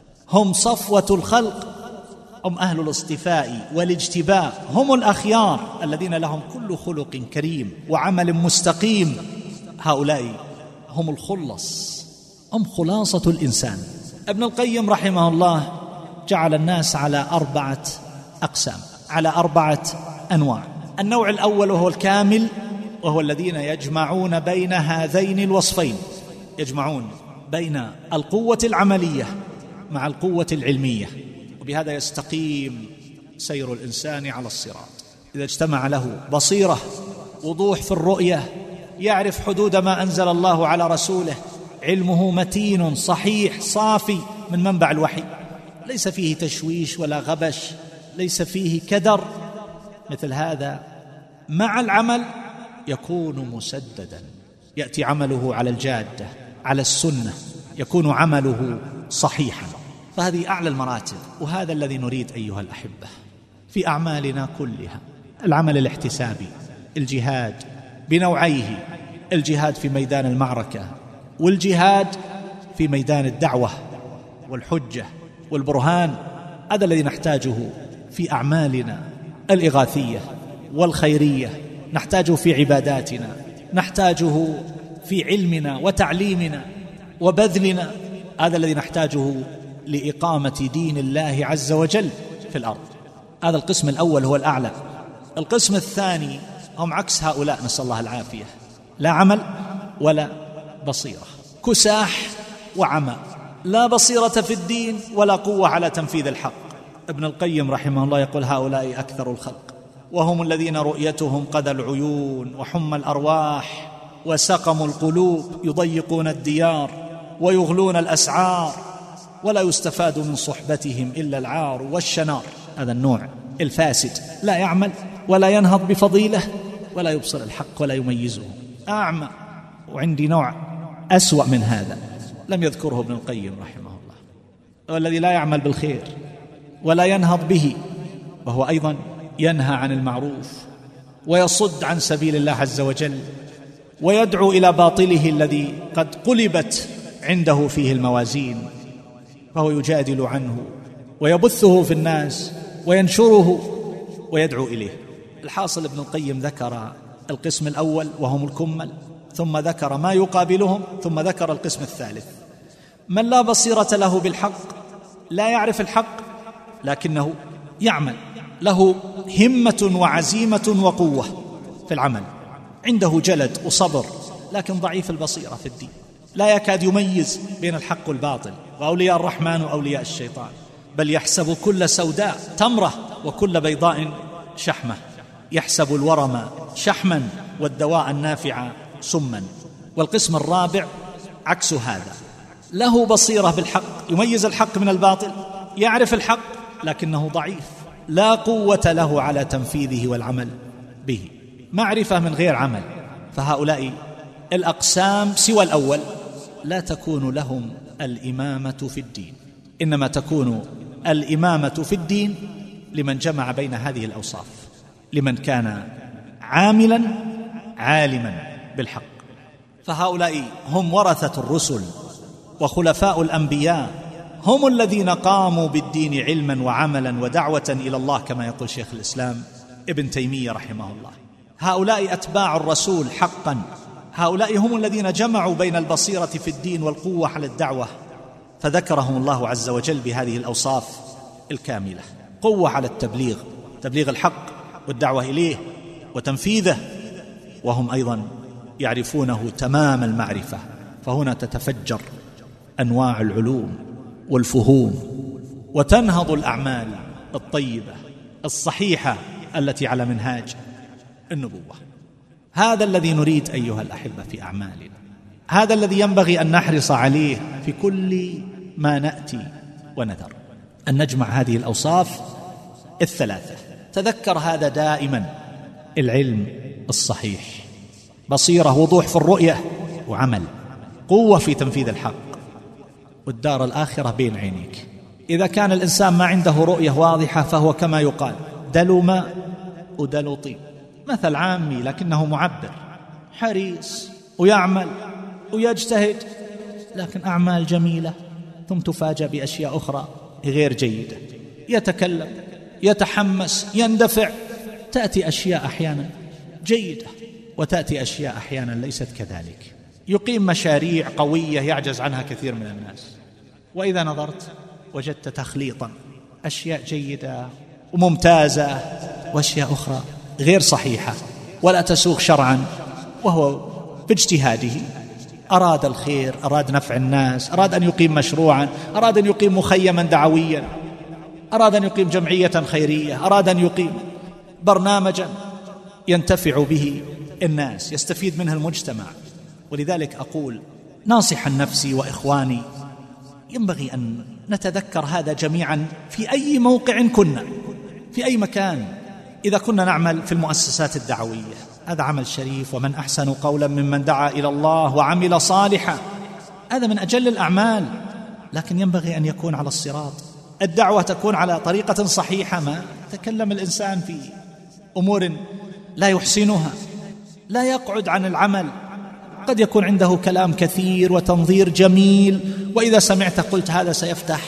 هم صفوة الخلق، هم أهل الاصطفاء والاجتباء، هم الأخيار الذين لهم كل خلق كريم وعمل مستقيم. هؤلاء هم الخلص، هم خلاصة الإنسان. ابن القيم رحمه الله جعل الناس على أربعة أقسام، على أربعة أنواع. النوع الأول وهو الكامل، وهو الذين يجمعون بين هذين الوصفين، يجمعون بين القوة العملية مع القوة العلمية، وبهذا يستقيم سير الإنسان على الصراط. إذا اجتمع له بصيرة، وضوح في الرؤية، يعرف حدود ما أنزل الله على رسوله، علمه متين صحيح صافي من منبع الوحي، ليس فيه تشويش ولا غبش، ليس فيه كدر، مثل هذا مع العمل يكون مسددا، يأتي عمله على الجادة على السنة، يكون عمله صحيحا. فهذه أعلى المراتب، وهذا الذي نريد أيها الأحبة في أعمالنا كلها. العمل الاحتسابي، الجهاد بنوعيه، الجهاد في ميدان المعركة، والجهاد في ميدان الدعوة والحجة والبرهان، هذا الذي نحتاجه في أعمالنا الإغاثية والخيرية، نحتاجه في عباداتنا، نحتاجه في علمنا وتعليمنا وبذلنا، هذا الذي نحتاجه لإقامة دين الله عز وجل في الأرض. هذا القسم الأول هو الأعلى. القسم الثاني هم عكس هؤلاء، نسأل الله العافية، لا عمل ولا بصيرة، كساح وعمى، لا بصيرة في الدين ولا قوة على تنفيذ الحق. ابن القيم رحمه الله يقول هؤلاء أكثر الخلق، وهم الذين رؤيتهم قد العيون وحم الأرواح وسقم القلوب، يضيقون الديار ويغلون الأسعار، ولا يستفاد من صحبتهم إلا العار والشنار. هذا النوع الفاسد، لا يعمل ولا ينهض بفضيلة ولا يبصر الحق ولا يميزه، أعمى. وعندي نوع أسوأ من هذا لم يذكره ابن القيم رحمه الله، والذي لا يعمل بالخير ولا ينهض به، وهو أيضا ينهى عن المعروف ويصد عن سبيل الله عز وجل، ويدعو إلى باطله الذي قد قلبت عنده فيه الموازين، فهو يجادل عنه ويبثه في الناس وينشره ويدعو إليه. الحاصل ابن القيم ذكر القسم الأول وهم الكمل، ثم ذكر ما يقابلهم، ثم ذكر القسم الثالث. من لا بصيرة له بالحق، لا يعرف الحق لكنه يعمل، له همة وعزيمة وقوة في العمل، عنده جلد وصبر، لكن ضعيف البصيرة في الدين، لا يكاد يميز بين الحق والباطل وأولياء الرحمن وأولياء الشيطان، بل يحسب كل سوداء تمرة وكل بيضاء شحمة، يحسب الورم شحما والدواء النافع سما. والقسم الرابع عكس هذا، له بصيرة بالحق، يميز الحق من الباطل، يعرف الحق لكنه ضعيف، لا قوة له على تنفيذه والعمل به، معرفة من غير عمل. فهؤلاء الأقسام سوى الأول لا تكون لهم الإمامة في الدين، إنما تكون الإمامة في الدين لمن جمع بين هذه الأوصاف، لمن كان عاملا عالما بالحق. فهؤلاء هم ورثة الرسل وخلفاء الأنبياء، هم الذين قاموا بالدين علما وعملا ودعوة إلى الله، كما يقول شيخ الإسلام ابن تيمية رحمه الله. هؤلاء أتباع الرسول حقا، هؤلاء هم الذين جمعوا بين البصيرة في الدين والقوة على الدعوة، فذكرهم الله عز وجل بهذه الأوصاف الكاملة: قوة على التبليغ، تبليغ الحق والدعوة إليه وتنفيذه، وهم أيضا يعرفونه تمام المعرفة. فهنا تتفجر أنواع العلوم والفهوم، وتنهض الأعمال الطيبة الصحيحة التي على منهاج النبوة. هذا الذي نريد أيها الأحبة في أعمالنا، هذا الذي ينبغي أن نحرص عليه في كل ما نأتي ونذر، أن نجمع هذه الأوصاف الثلاثة. تذكر هذا دائما: العلم الصحيح، بصيرة، وضوح في الرؤية، وعمل، قوة في تنفيذ الحق، والدار الآخرة بين عينيك. إذا كان الإنسان ما عنده رؤية واضحة فهو كما يقال دلو ماء ودلو طين، مثل عامي لكنه معبر، حريص ويعمل ويجتهد، لكن أعمال جميلة ثم تفاجأ بأشياء أخرى غير جيدة، يتكلم، يتحمس، يندفع، تأتي أشياء أحيانا جيدة وتأتي أشياء أحيانا ليست كذلك، يقيم مشاريع قوية يعجز عنها كثير من الناس، وإذا نظرت وجدت تخليطا، أشياء جيدة وممتازة وأشياء أخرى غير صحيحة ولا تسوغ شرعا، وهو باجتهاده أراد الخير، أراد نفع الناس، أراد أن يقيم مشروعا، أراد أن يقيم مخيما دعويا، أراد أن يقيم جمعية خيرية، أراد أن يقيم برنامجا ينتفع به الناس، يستفيد منه المجتمع. ولذلك أقول ناصحا نفسي وإخواني، ينبغي أن نتذكر هذا جميعا في أي موقع كنا، في أي مكان. إذا كنا نعمل في المؤسسات الدعوية، هذا عمل شريف، ومن أحسن قولا ممن دعا إلى الله وعمل صالحا، هذا من أجل الأعمال، لكن ينبغي أن يكون على الصراط، الدعوة تكون على طريقة صحيحة، ما تكلم الإنسان في أمور لا يحسنها، لا يقعد عن العمل، قد يكون عنده كلام كثير وتنظير جميل، وإذا سمعت قلت هذا سيفتح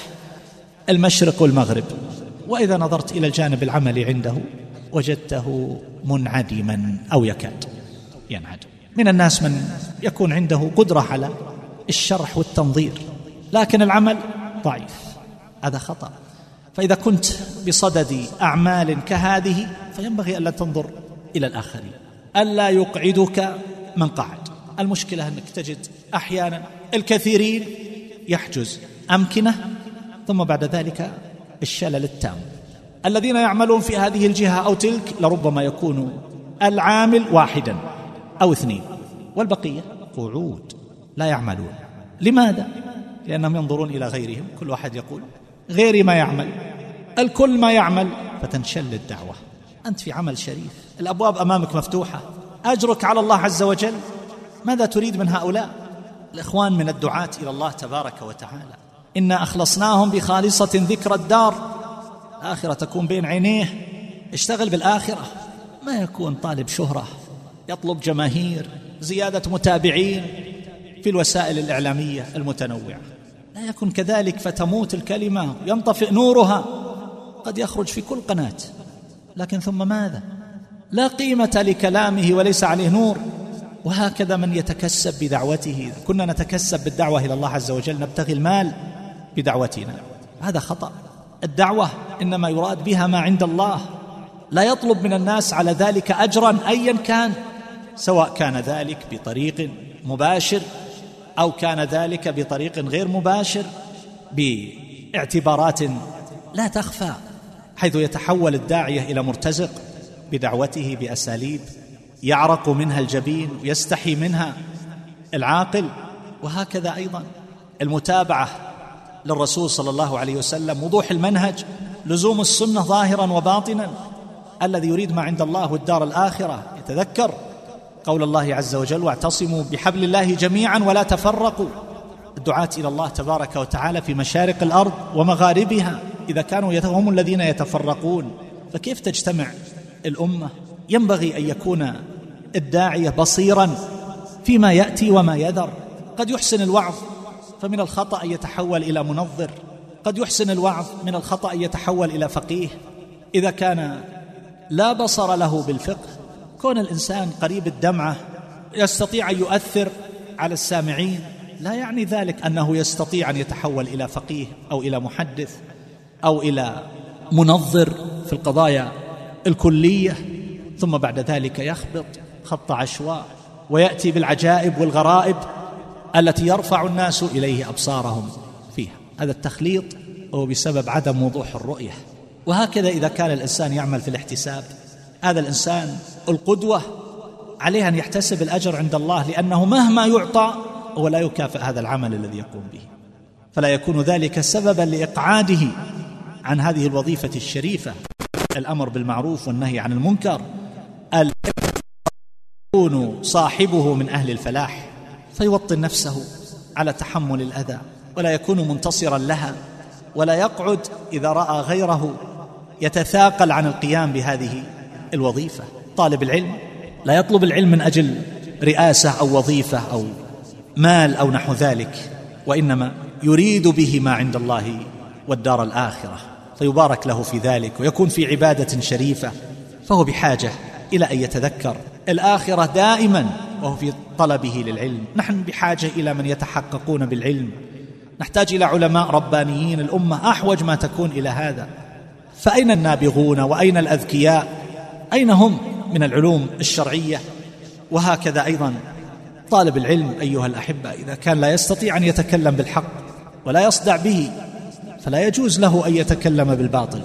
المشرق والمغرب، وإذا نظرت إلى الجانب العملي عنده وجدته منعدما أو يكاد ينعدم. من الناس من يكون عنده قدرة على الشرح والتنظير، لكن العمل ضعيف، هذا خطأ. فإذا كنت بصدد أعمال كهذه فينبغي ألا تنظر إلى الآخرين، ألا يقعدك من قعد. المشكلة أنك تجد أحيانا الكثيرين يحجز أمكنة، ثم بعد ذلك الشلل التام. الذين يعملون في هذه الجهة أو تلك لربما يكون العامل واحدا أو اثنين، والبقية قعود لا يعملون. لماذا؟ لأنهم ينظرون إلى غيرهم، كل واحد يقول غيري ما يعمل، الكل ما يعمل، فتنشل الدعوة. أنت في عمل شريف، الأبواب أمامك مفتوحة، أجرك على الله عز وجل. ماذا تريد من هؤلاء الإخوان من الدعاة إلى الله تبارك وتعالى؟ إنا أخلصناهم بخالصة ذكر الدار، الآخرة تكون بين عينيه، اشتغل بالآخرة، ما يكون طالب شهرة يطلب جماهير، زيادة متابعين في الوسائل الإعلامية المتنوعة، لا يكن كذلك فتموت الكلمة ينطفئ نورها، قد يخرج في كل قناة، لكن ثم ماذا؟ لا قيمة لكلامه وليس عليه نور. وهكذا من يتكسب بدعوته. كنا نتكسب بالدعوة إلى الله عز وجل، نبتغي المال بدعوتنا، هذا خطأ. الدعوة إنما يراد بها ما عند الله، لا يطلب من الناس على ذلك أجرا أيا كان، سواء كان ذلك بطريق مباشر أو كان ذلك بطريق غير مباشر، باعتبارات لا تخفى، حيث يتحول الداعية إلى مرتزق بدعوته بأساليب يعرق منها الجبين ويستحي منها العاقل. وهكذا أيضا المتابعة للرسول صلى الله عليه وسلم، وضوح المنهج، لزوم السنة ظاهرا وباطنا. الذي يريد ما عند الله والدار الآخرة يتذكر قول الله عز وجل: واعتصموا بحبل الله جميعا ولا تفرقوا. الدعاة إلى الله تبارك وتعالى في مشارق الأرض ومغاربها إذا كانوا هم الذين يتفرقون، فكيف تجتمع الأمة؟ ينبغي أن يكون الداعية بصيرا فيما يأتي وما يذر. قد يحسن الوعظ فمن الخطأ أن يتحول إلى منظر، قد يحسن الوعظ من الخطأ أن يتحول إلى فقيه. إذا كان لا بصر له بالفقه، كون الإنسان قريب الدمعة يستطيع أن يؤثر على السامعين، لا يعني ذلك أنه يستطيع أن يتحول إلى فقيه أو إلى محدث أو إلى منظر في القضايا الكلية، ثم بعد ذلك يخبط خط عشواء ويأتي بالعجائب والغرائب التي يرفع الناس إليه أبصارهم فيها. هذا التخليط هو بسبب عدم وضوح الرؤية. وهكذا إذا كان الإنسان يعمل في الاحتساب، هذا الإنسان القدوة عليه أن يحتسب الأجر عند الله، لأنه مهما يعطى هو لا يكافئ هذا العمل الذي يقوم به، فلا يكون ذلك سببا لإقعاده عن هذه الوظيفة الشريفة، الأمر بالمعروف والنهي عن المنكر، يكون صاحبه من أهل الفلاح فيوطن نفسه على تحمل الأذى، ولا يكون منتصرا لها، ولا يقعد إذا رأى غيره يتثاقل عن القيام بهذه الوظيفة. طالب العلم لا يطلب العلم من أجل رئاسة أو وظيفة أو مال أو نحو ذلك، وإنما يريد به ما عند الله والدار الآخرة، فيبارك له في ذلك ويكون في عبادة شريفة. فهو بحاجة إلى أن يتذكر الآخرة دائما وهو في طلبه للعلم. نحن بحاجة إلى من يتحققون بالعلم، نحتاج إلى علماء ربانيين. الأمة أحوج ما تكون إلى هذا. فأين النابغون وأين الأذكياء؟ أين هم من العلوم الشرعية؟ وهكذا أيضا طالب العلم أيها الأحبة، إذا كان لا يستطيع أن يتكلم بالحق ولا يصدع به، فلا يجوز له أن يتكلم بالباطل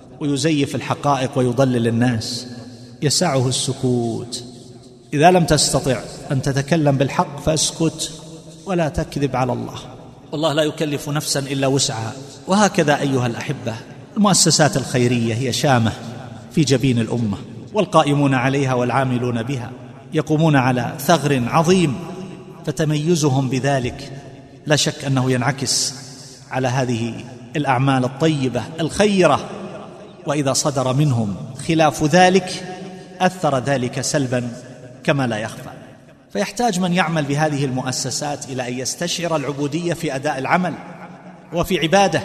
ويزيف الحقائق ويضلل الناس. يسعه السكوت. إذا لم تستطع أن تتكلم بالحق فاسكت ولا تكذب على الله، والله لا يكلف نفسا إلا وسعها. وهكذا أيها الأحبة المؤسسات الخيرية هي شامة في جبين الأمة، والقائمون عليها والعاملون بها يقومون على ثغر عظيم، فتميزهم بذلك لا شك أنه ينعكس على هذه الأعمال الطيبة الخيرة. وإذا صدر منهم خلاف ذلك أثر ذلك سلبا كما لا يخفى. فيحتاج من يعمل بهذه المؤسسات إلى أن يستشعر العبودية في أداء العمل وفي عباده،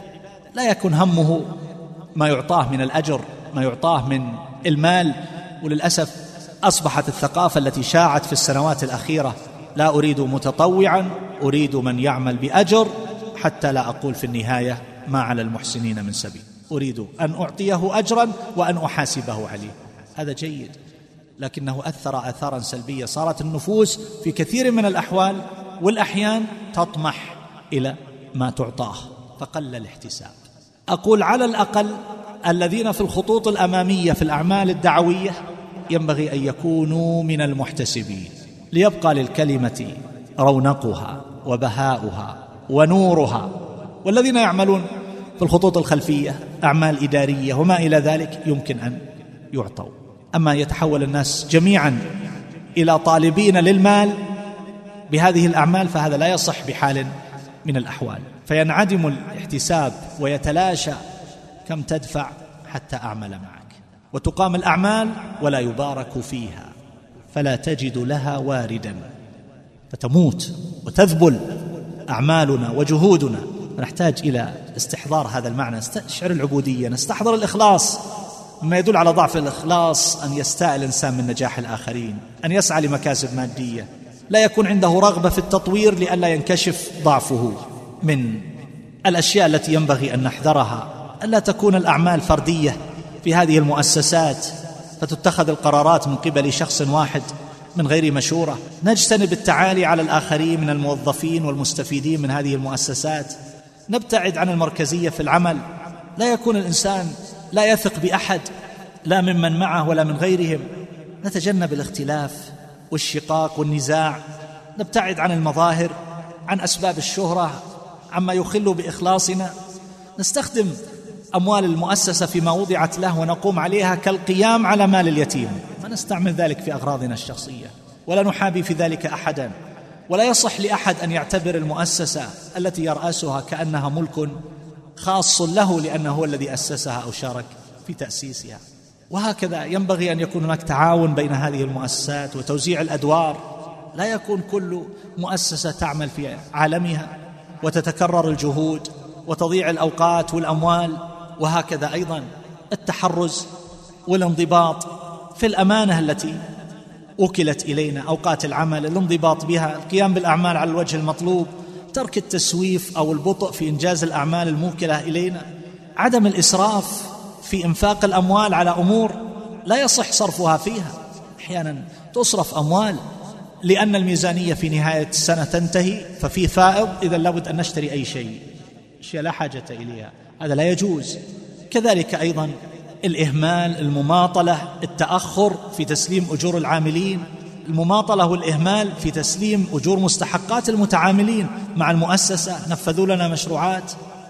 لا يكون همه ما يعطاه من الأجر، ما يعطاه من المال. وللأسف أصبحت الثقافة التي شاعت في السنوات الأخيرة: لا أريد متطوعا، أريد من يعمل بأجر، حتى لا أقول في النهاية ما على المحسنين من سبيل. أريد أن أعطيه أجرا وأن أحاسبه عليه. هذا جيد، لكنه أثر آثارا سلبية. صارت النفوس في كثير من الأحوال والأحيان تطمح إلى ما تعطاه، فقل الاحتساب. أقول على الأقل الذين في الخطوط الأمامية في الأعمال الدعوية ينبغي أن يكونوا من المحتسبين، ليبقى للكلمة رونقها وبهاؤها ونورها. والذين يعملون في الخطوط الخلفية أعمال إدارية وما إلى ذلك يمكن أن يعطوا. أما يتحول الناس جميعا إلى طالبين للمال بهذه الأعمال فهذا لا يصح بحال من الأحوال، فينعدم الاحتساب ويتلاشى. كم تدفع حتى أعمل معك؟ وتقام الأعمال ولا يبارك فيها، فلا تجد لها واردا، فتموت وتذبل أعمالنا وجهودنا. نحتاج إلى استحضار هذا المعنى، نستشعر العبودية، نستحضر الإخلاص مما يدل على ضعف الإخلاص أن يستاء الإنسان من نجاح الآخرين، أن يسعى لمكاسب مادية، لا يكون عنده رغبة في التطوير لئلا ينكشف ضعفه. من الأشياء التي ينبغي أن نحذرها ألا تكون الأعمال فردية في هذه المؤسسات فتتخذ القرارات من قبل شخص واحد من غير مشورة. نجتنب التعالي على الآخرين من الموظفين والمستفيدين من هذه المؤسسات، نبتعد عن المركزية في العمل، لا يكون الإنسان لا يثق بأحد لا ممن معه ولا من غيرهم، نتجنب الاختلاف والشقاق والنزاع، نبتعد عن المظاهر، عن أسباب الشهرة، عما يخل بإخلاصنا، نستخدم أموال المؤسسة فيما وضعت له ونقوم عليها كالقيام على مال اليتيم، فنستعمل ذلك في أغراضنا الشخصية ولا نحابي في ذلك أحدا. ولا يصح لأحد أن يعتبر المؤسسة التي يرأسها كأنها ملك خاص له لأنه هو الذي أسسها أو شارك في تأسيسها. وهكذا ينبغي أن يكون هناك تعاون بين هذه المؤسسات وتوزيع الأدوار، لا يكون كل مؤسسة تعمل في عالمها وتتكرر الجهود وتضيع الأوقات والأموال. وهكذا أيضا التحرز والانضباط في الأمانة التي أكلت إلينا، أوقات العمل، الانضباط بها، القيام بالأعمال على الوجه المطلوب، ترك التسويف أو البطء في إنجاز الأعمال الموكلة إلينا، عدم الإسراف في إنفاق الأموال على أمور لا يصح صرفها فيها. أحيانا تصرف أموال لأن الميزانية في نهاية السنة تنتهي ففي فائض، إذا لابد أن نشتري أي شيء، أشياء لا حاجة إليها، هذا لا يجوز. كذلك أيضا الإهمال، المماطلة، التأخر في تسليم أجور العاملين، المماطلة والإهمال في تسليم أجور مستحقات المتعاملين مع المؤسسة، نفذوا لنا مشروعات.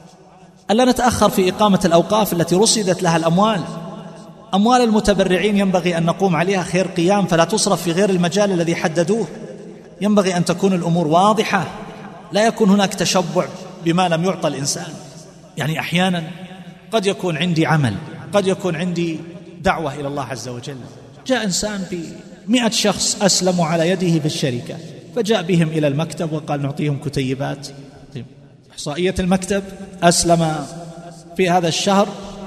ألا نتأخر في إقامة الأوقاف التي رصدت لها الأموال، أموال المتبرعين ينبغي أن نقوم عليها خير قيام فلا تصرف في غير المجال الذي حددوه. ينبغي أن تكون الأمور واضحة، لا يكون هناك تشبع بما لم يعطى الإنسان. يعني أحيانا قد يكون عندي عمل، قد يكون عندي دعوة إلى الله عز وجل، جاء إنسان بمئة شخص أسلموا على يده في الشركة، فجاء بهم إلى المكتب وقال نعطيهم كتيبات. إحصائية المكتب أسلم في هذا الشهر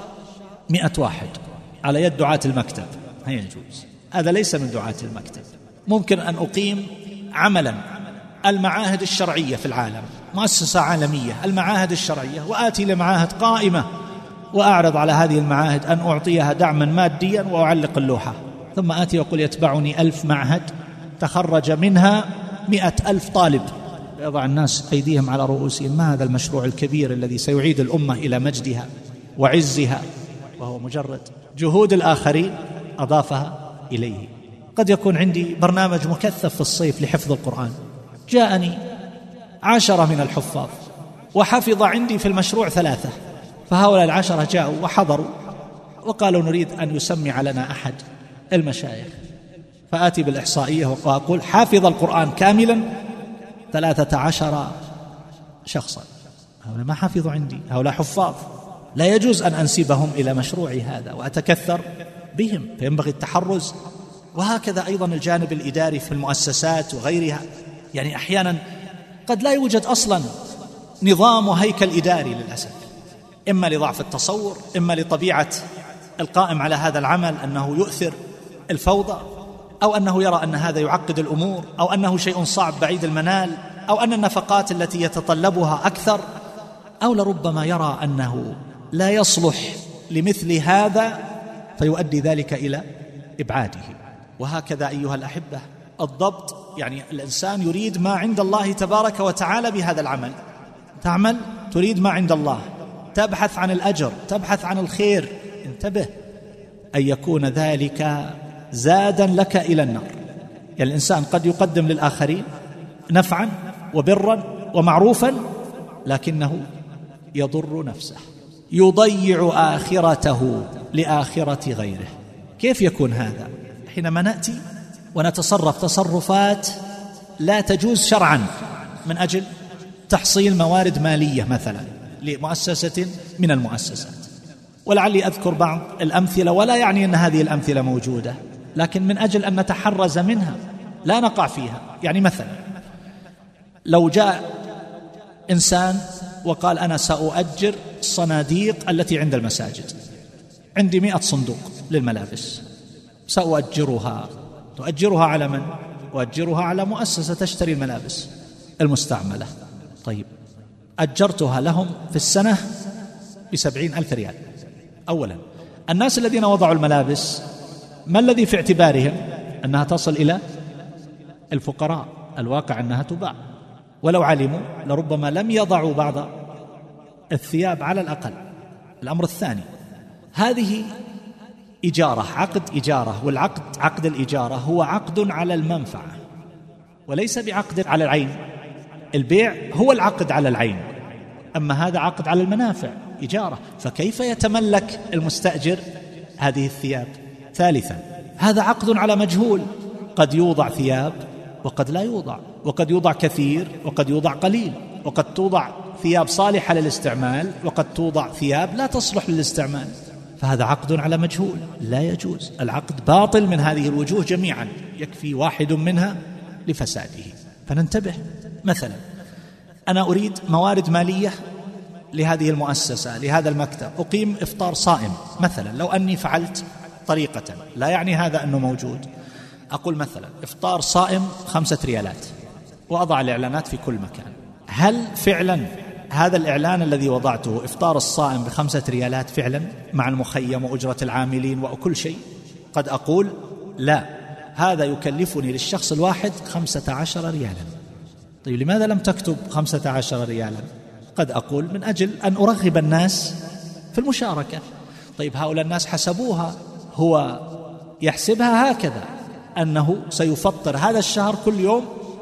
مئة واحد على يد دعاة المكتب، هي يجوز، هذا ليس من دعاة المكتب. ممكن أن أقيم عملا المعاهد الشرعية في العالم، مؤسسة عالمية المعاهد الشرعية، وآتي لمعاهد قائمة وأعرض على هذه المعاهد أن أعطيها دعما ماديا وأعلق اللوحة، ثم آتي وأقول يتبعني ألف معهد تخرج منها مئة ألف طالب، يضع الناس أيديهم على رؤوسهم، ما هذا المشروع الكبير الذي سيعيد الأمة إلى مجدها وعزها، وهو مجرد جهود الآخرين أضافها إليه. قد يكون عندي برنامج مكثف في الصيف لحفظ القرآن، جاءني عشرة من الحفاظ وحفظ عندي في المشروع ثلاثة، فهؤلاء العشرة جاءوا وحضروا وقالوا نريد أن يسمع لنا أحد المشايخ، فآتي بالإحصائية وأقول حافظ القرآن كاملا ثلاثة عشر شخصا، هؤلاء ما حافظوا عندي، هؤلاء حفاظ، لا يجوز أن أنسبهم إلى مشروعي هذا وأتكثر بهم، فينبغي التحرز. وهكذا أيضا الجانب الإداري في المؤسسات وغيرها، يعني أحيانا قد لا يوجد أصلا نظام وهيكل إداري للأسف، إما لضعف التصور، إما لطبيعة القائم على هذا العمل أنه يؤثر الفوضى، أو أنه يرى أن هذا يعقد الأمور، أو أنه شيء صعب بعيد المنال، أو أن النفقات التي يتطلبها أكثر، أو لربما يرى أنه لا يصلح لمثل هذا فيؤدي ذلك إلى إبعاده. وهكذا أيها الأحبة الضبط، يعني الإنسان يريد ما عند الله تبارك وتعالى بهذا العمل، تعمل تريد ما عند الله، تبحث عن الأجر، تبحث عن الخير، انتبه أن يكون ذلك زادا لك إلى النار. يعني الإنسان قد يقدم للآخرين نفعا وبرا ومعروفا، لكنه يضر نفسه، يضيع آخرته لآخرة غيره. كيف يكون هذا؟ حينما نأتي ونتصرف تصرفات لا تجوز شرعا من أجل تحصيل موارد مالية مثلا لمؤسسة من المؤسسات، ولعلي أذكر بعض الأمثلة، ولا يعني أن هذه الأمثلة موجودة، لكن من أجل أن نتحرز منها لا نقع فيها. يعني مثلا لو جاء إنسان وقال أنا سأؤجر الصناديق التي عند المساجد، عندي مئة صندوق، للملابس، سأؤجرها. تؤجرها على من؟ أؤجرها على مؤسسة تشتري الملابس المستعملة. طيب، أجرتها لهم في السنة بسبعين ألف ريال. أولا، الناس الذين وضعوا الملابس ما الذي في اعتبارهم؟ أنها تصل إلى الفقراء، الواقع أنها تباع، ولو علموا لربما لم يضعوا بعض الثياب على الأقل. الأمر الثاني، هذه إجارة، عقد إجارة، والعقد عقد الإجارة هو عقد على المنفعة وليس بعقد على العين. البيع هو العقد على العين، أما هذا عقد على المنافع، إجارة، فكيف يتملك المستأجر هذه الثياب؟ ثالثا، هذا عقد على مجهول، قد يوضع ثياب وقد لا يوضع، وقد يوضع كثير وقد يوضع قليل، وقد توضع ثياب صالحة للاستعمال وقد توضع ثياب لا تصلح للاستعمال، فهذا عقد على مجهول، لا يجوز. العقد باطل من هذه الوجوه جميعا، يكفي واحد منها لفساده. فننتبه. مثلا أنا أريد موارد مالية لهذه المؤسسة، لهذا المكتب، أقيم إفطار صائم مثلا. لو أني فعلت طريقة، لا يعني هذا أنه موجود، أقول مثلا إفطار صائم خمسة ريالات، وأضع الإعلانات في كل مكان. هل فعلا هذا الإعلان الذي وضعته إفطار الصائم بخمسة ريالات فعلا مع المخيم وأجرة العاملين وكل شيء؟ قد أقول لا، هذا يكلفني للشخص الواحد خمسة عشر ريالا. طيب، لماذا لم تكتب خمسة عشر ريالا؟ قد أقول من أجل أن أرغب الناس في المشاركة. طيب، هؤلاء الناس حسبوها، هو يحسبها هكذا، أنه سيفطر هذا الشهر كل يوم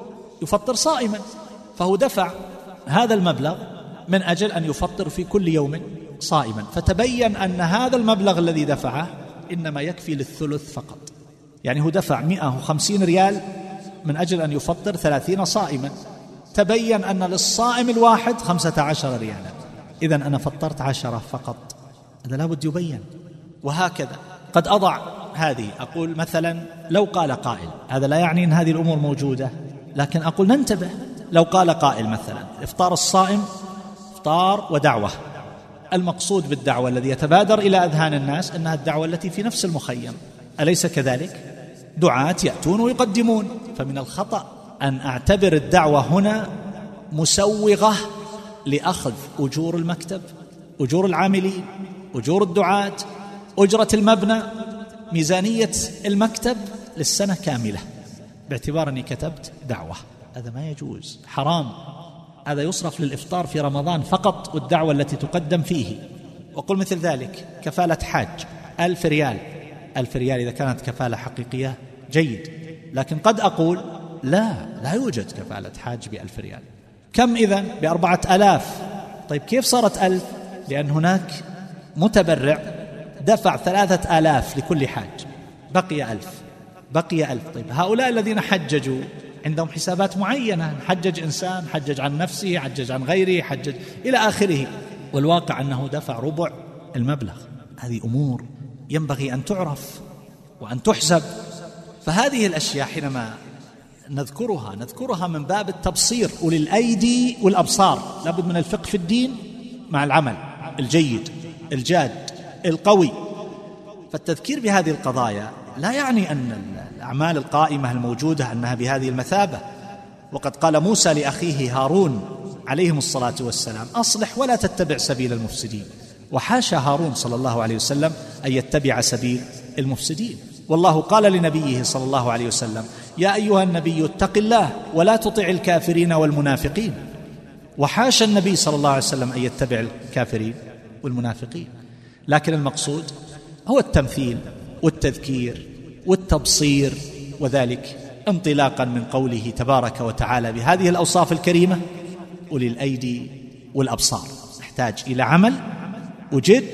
يفطر صائما، فهو دفع هذا المبلغ من أجل أن يفطر في كل يوم صائما، فتبين أن هذا المبلغ الذي دفعه إنما يكفي للثلث فقط. يعني هو دفع مئة وخمسين ريال من أجل أن يفطر ثلاثين صائما، تبين أن للصائم الواحد خمسة عشر ريالا، إذن أنا فطرت عشرة فقط. هذا لا بد يبين. وهكذا قد أضع هذه، أقول مثلا لو قال قائل، هذا لا يعني أن هذه الأمور موجودة، لكن أقول ننتبه. لو قال قائل مثلا إفطار الصائم إفطار ودعوة، المقصود بالدعوة الذي يتبادر إلى أذهان الناس أنها الدعوة التي في نفس المخيم، أليس كذلك؟ دعاة يأتون ويقدمون، فمن الخطأ أن أعتبر الدعوة هنا مسوغة لأخذ أجور المكتب، أجور العاملين، أجور الدعاة، أجرة المبنى، ميزانية المكتب للسنة كاملة، باعتبار أني كتبت دعوة. هذا ما يجوز، حرام. هذا يصرف للإفطار في رمضان فقط والدعوة التي تقدم فيه. وقل مثل ذلك كفالة حاج ألف ريال، ألف ريال إذا كانت كفالة حقيقية جيد، لكن قد أقول لا لا يوجد كفالة حاج بألف ريال. كم إذن؟ بأربعة ألاف. طيب، كيف صارت ألف؟ لأن هناك متبرع دفع ثلاثة آلاف لكل حاج، بقي ألف، بقي ألف. طيب، هؤلاء الذين حججوا عندهم حسابات معينة، حجج إنسان، حجج عن نفسه، حجج عن غيره، حجج إلى آخره، والواقع أنه دفع ربع المبلغ. هذه أمور ينبغي أن تعرف وأن تحسب. فهذه الأشياء حينما نذكرها نذكرها من باب التبصير، أولي الأيدي والأبصار. لابد من الفقه في الدين مع العمل الجيد الجاد القوي. فالتذكير بهذه القضايا لا يعني أن الأعمال القائمة الموجودة أنها بهذه المثابة. وقد قال موسى لأخيه هارون عليهم الصلاة والسلام: أصلح ولا تتبع سبيل المفسدين. وحاشا هارون صلى الله عليه وسلم أن يتبع سبيل المفسدين. والله قال لنبيه صلى الله عليه وسلم: يا أيها النبي اتق الله ولا تطع الكافرين والمنافقين. وحاشا النبي صلى الله عليه وسلم أن يتبع الكافرين والمنافقين. لكن المقصود هو التمثيل والتذكير والتبصير، وذلك انطلاقا من قوله تبارك وتعالى بهذه الأوصاف الكريمة: أولي الأيدي والأبصار. نحتاج إلى عمل وجد،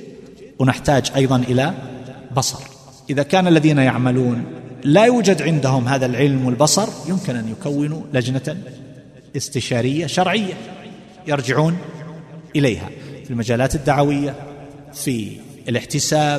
ونحتاج أيضا إلى بصر. إذا كان الذين يعملون لا يوجد عندهم هذا العلم والبصر، يمكن أن يكونوا لجنة استشارية شرعية يرجعون إليها في المجالات الدعوية، في الاحتساب،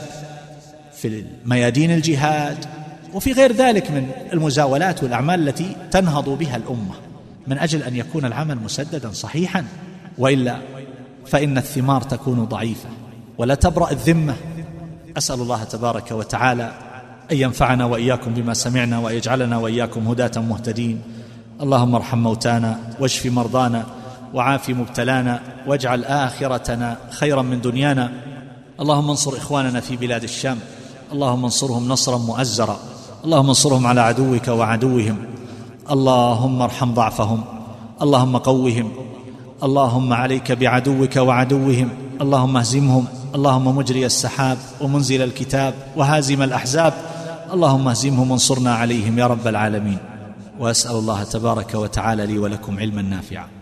في ميادين الجهاد، وفي غير ذلك من المزاولات والأعمال التي تنهض بها الأمة، من أجل أن يكون العمل مسددا صحيحا. وإلا فإن الثمار تكون ضعيفة ولا تبرأ الذمة أسأل الله تبارك وتعالى أن ينفعنا وإياكم بما سمعنا، ويجعلنا وإياكم هداة مهتدين. اللهم ارحم موتانا، واشف مرضانا، وعاف مبتلانا، واجعل آخرتنا خيرا من دنيانا. اللهم انصر إخواننا في بلاد الشام، اللهم انصرهم نصرا مؤزرا، اللهم انصرهم على عدوك وعدوهم. اللهم ارحم ضعفهم، اللهم قوهم، اللهم عليك بعدوك وعدوهم، اللهم اهزمهم، اللهم مجري السحاب ومنزل الكتاب وهازم الأحزاب، اللهم اهزمهم وانصرنا عليهم يا رب العالمين. وأسأل الله تبارك وتعالى لي ولكم علما نافعا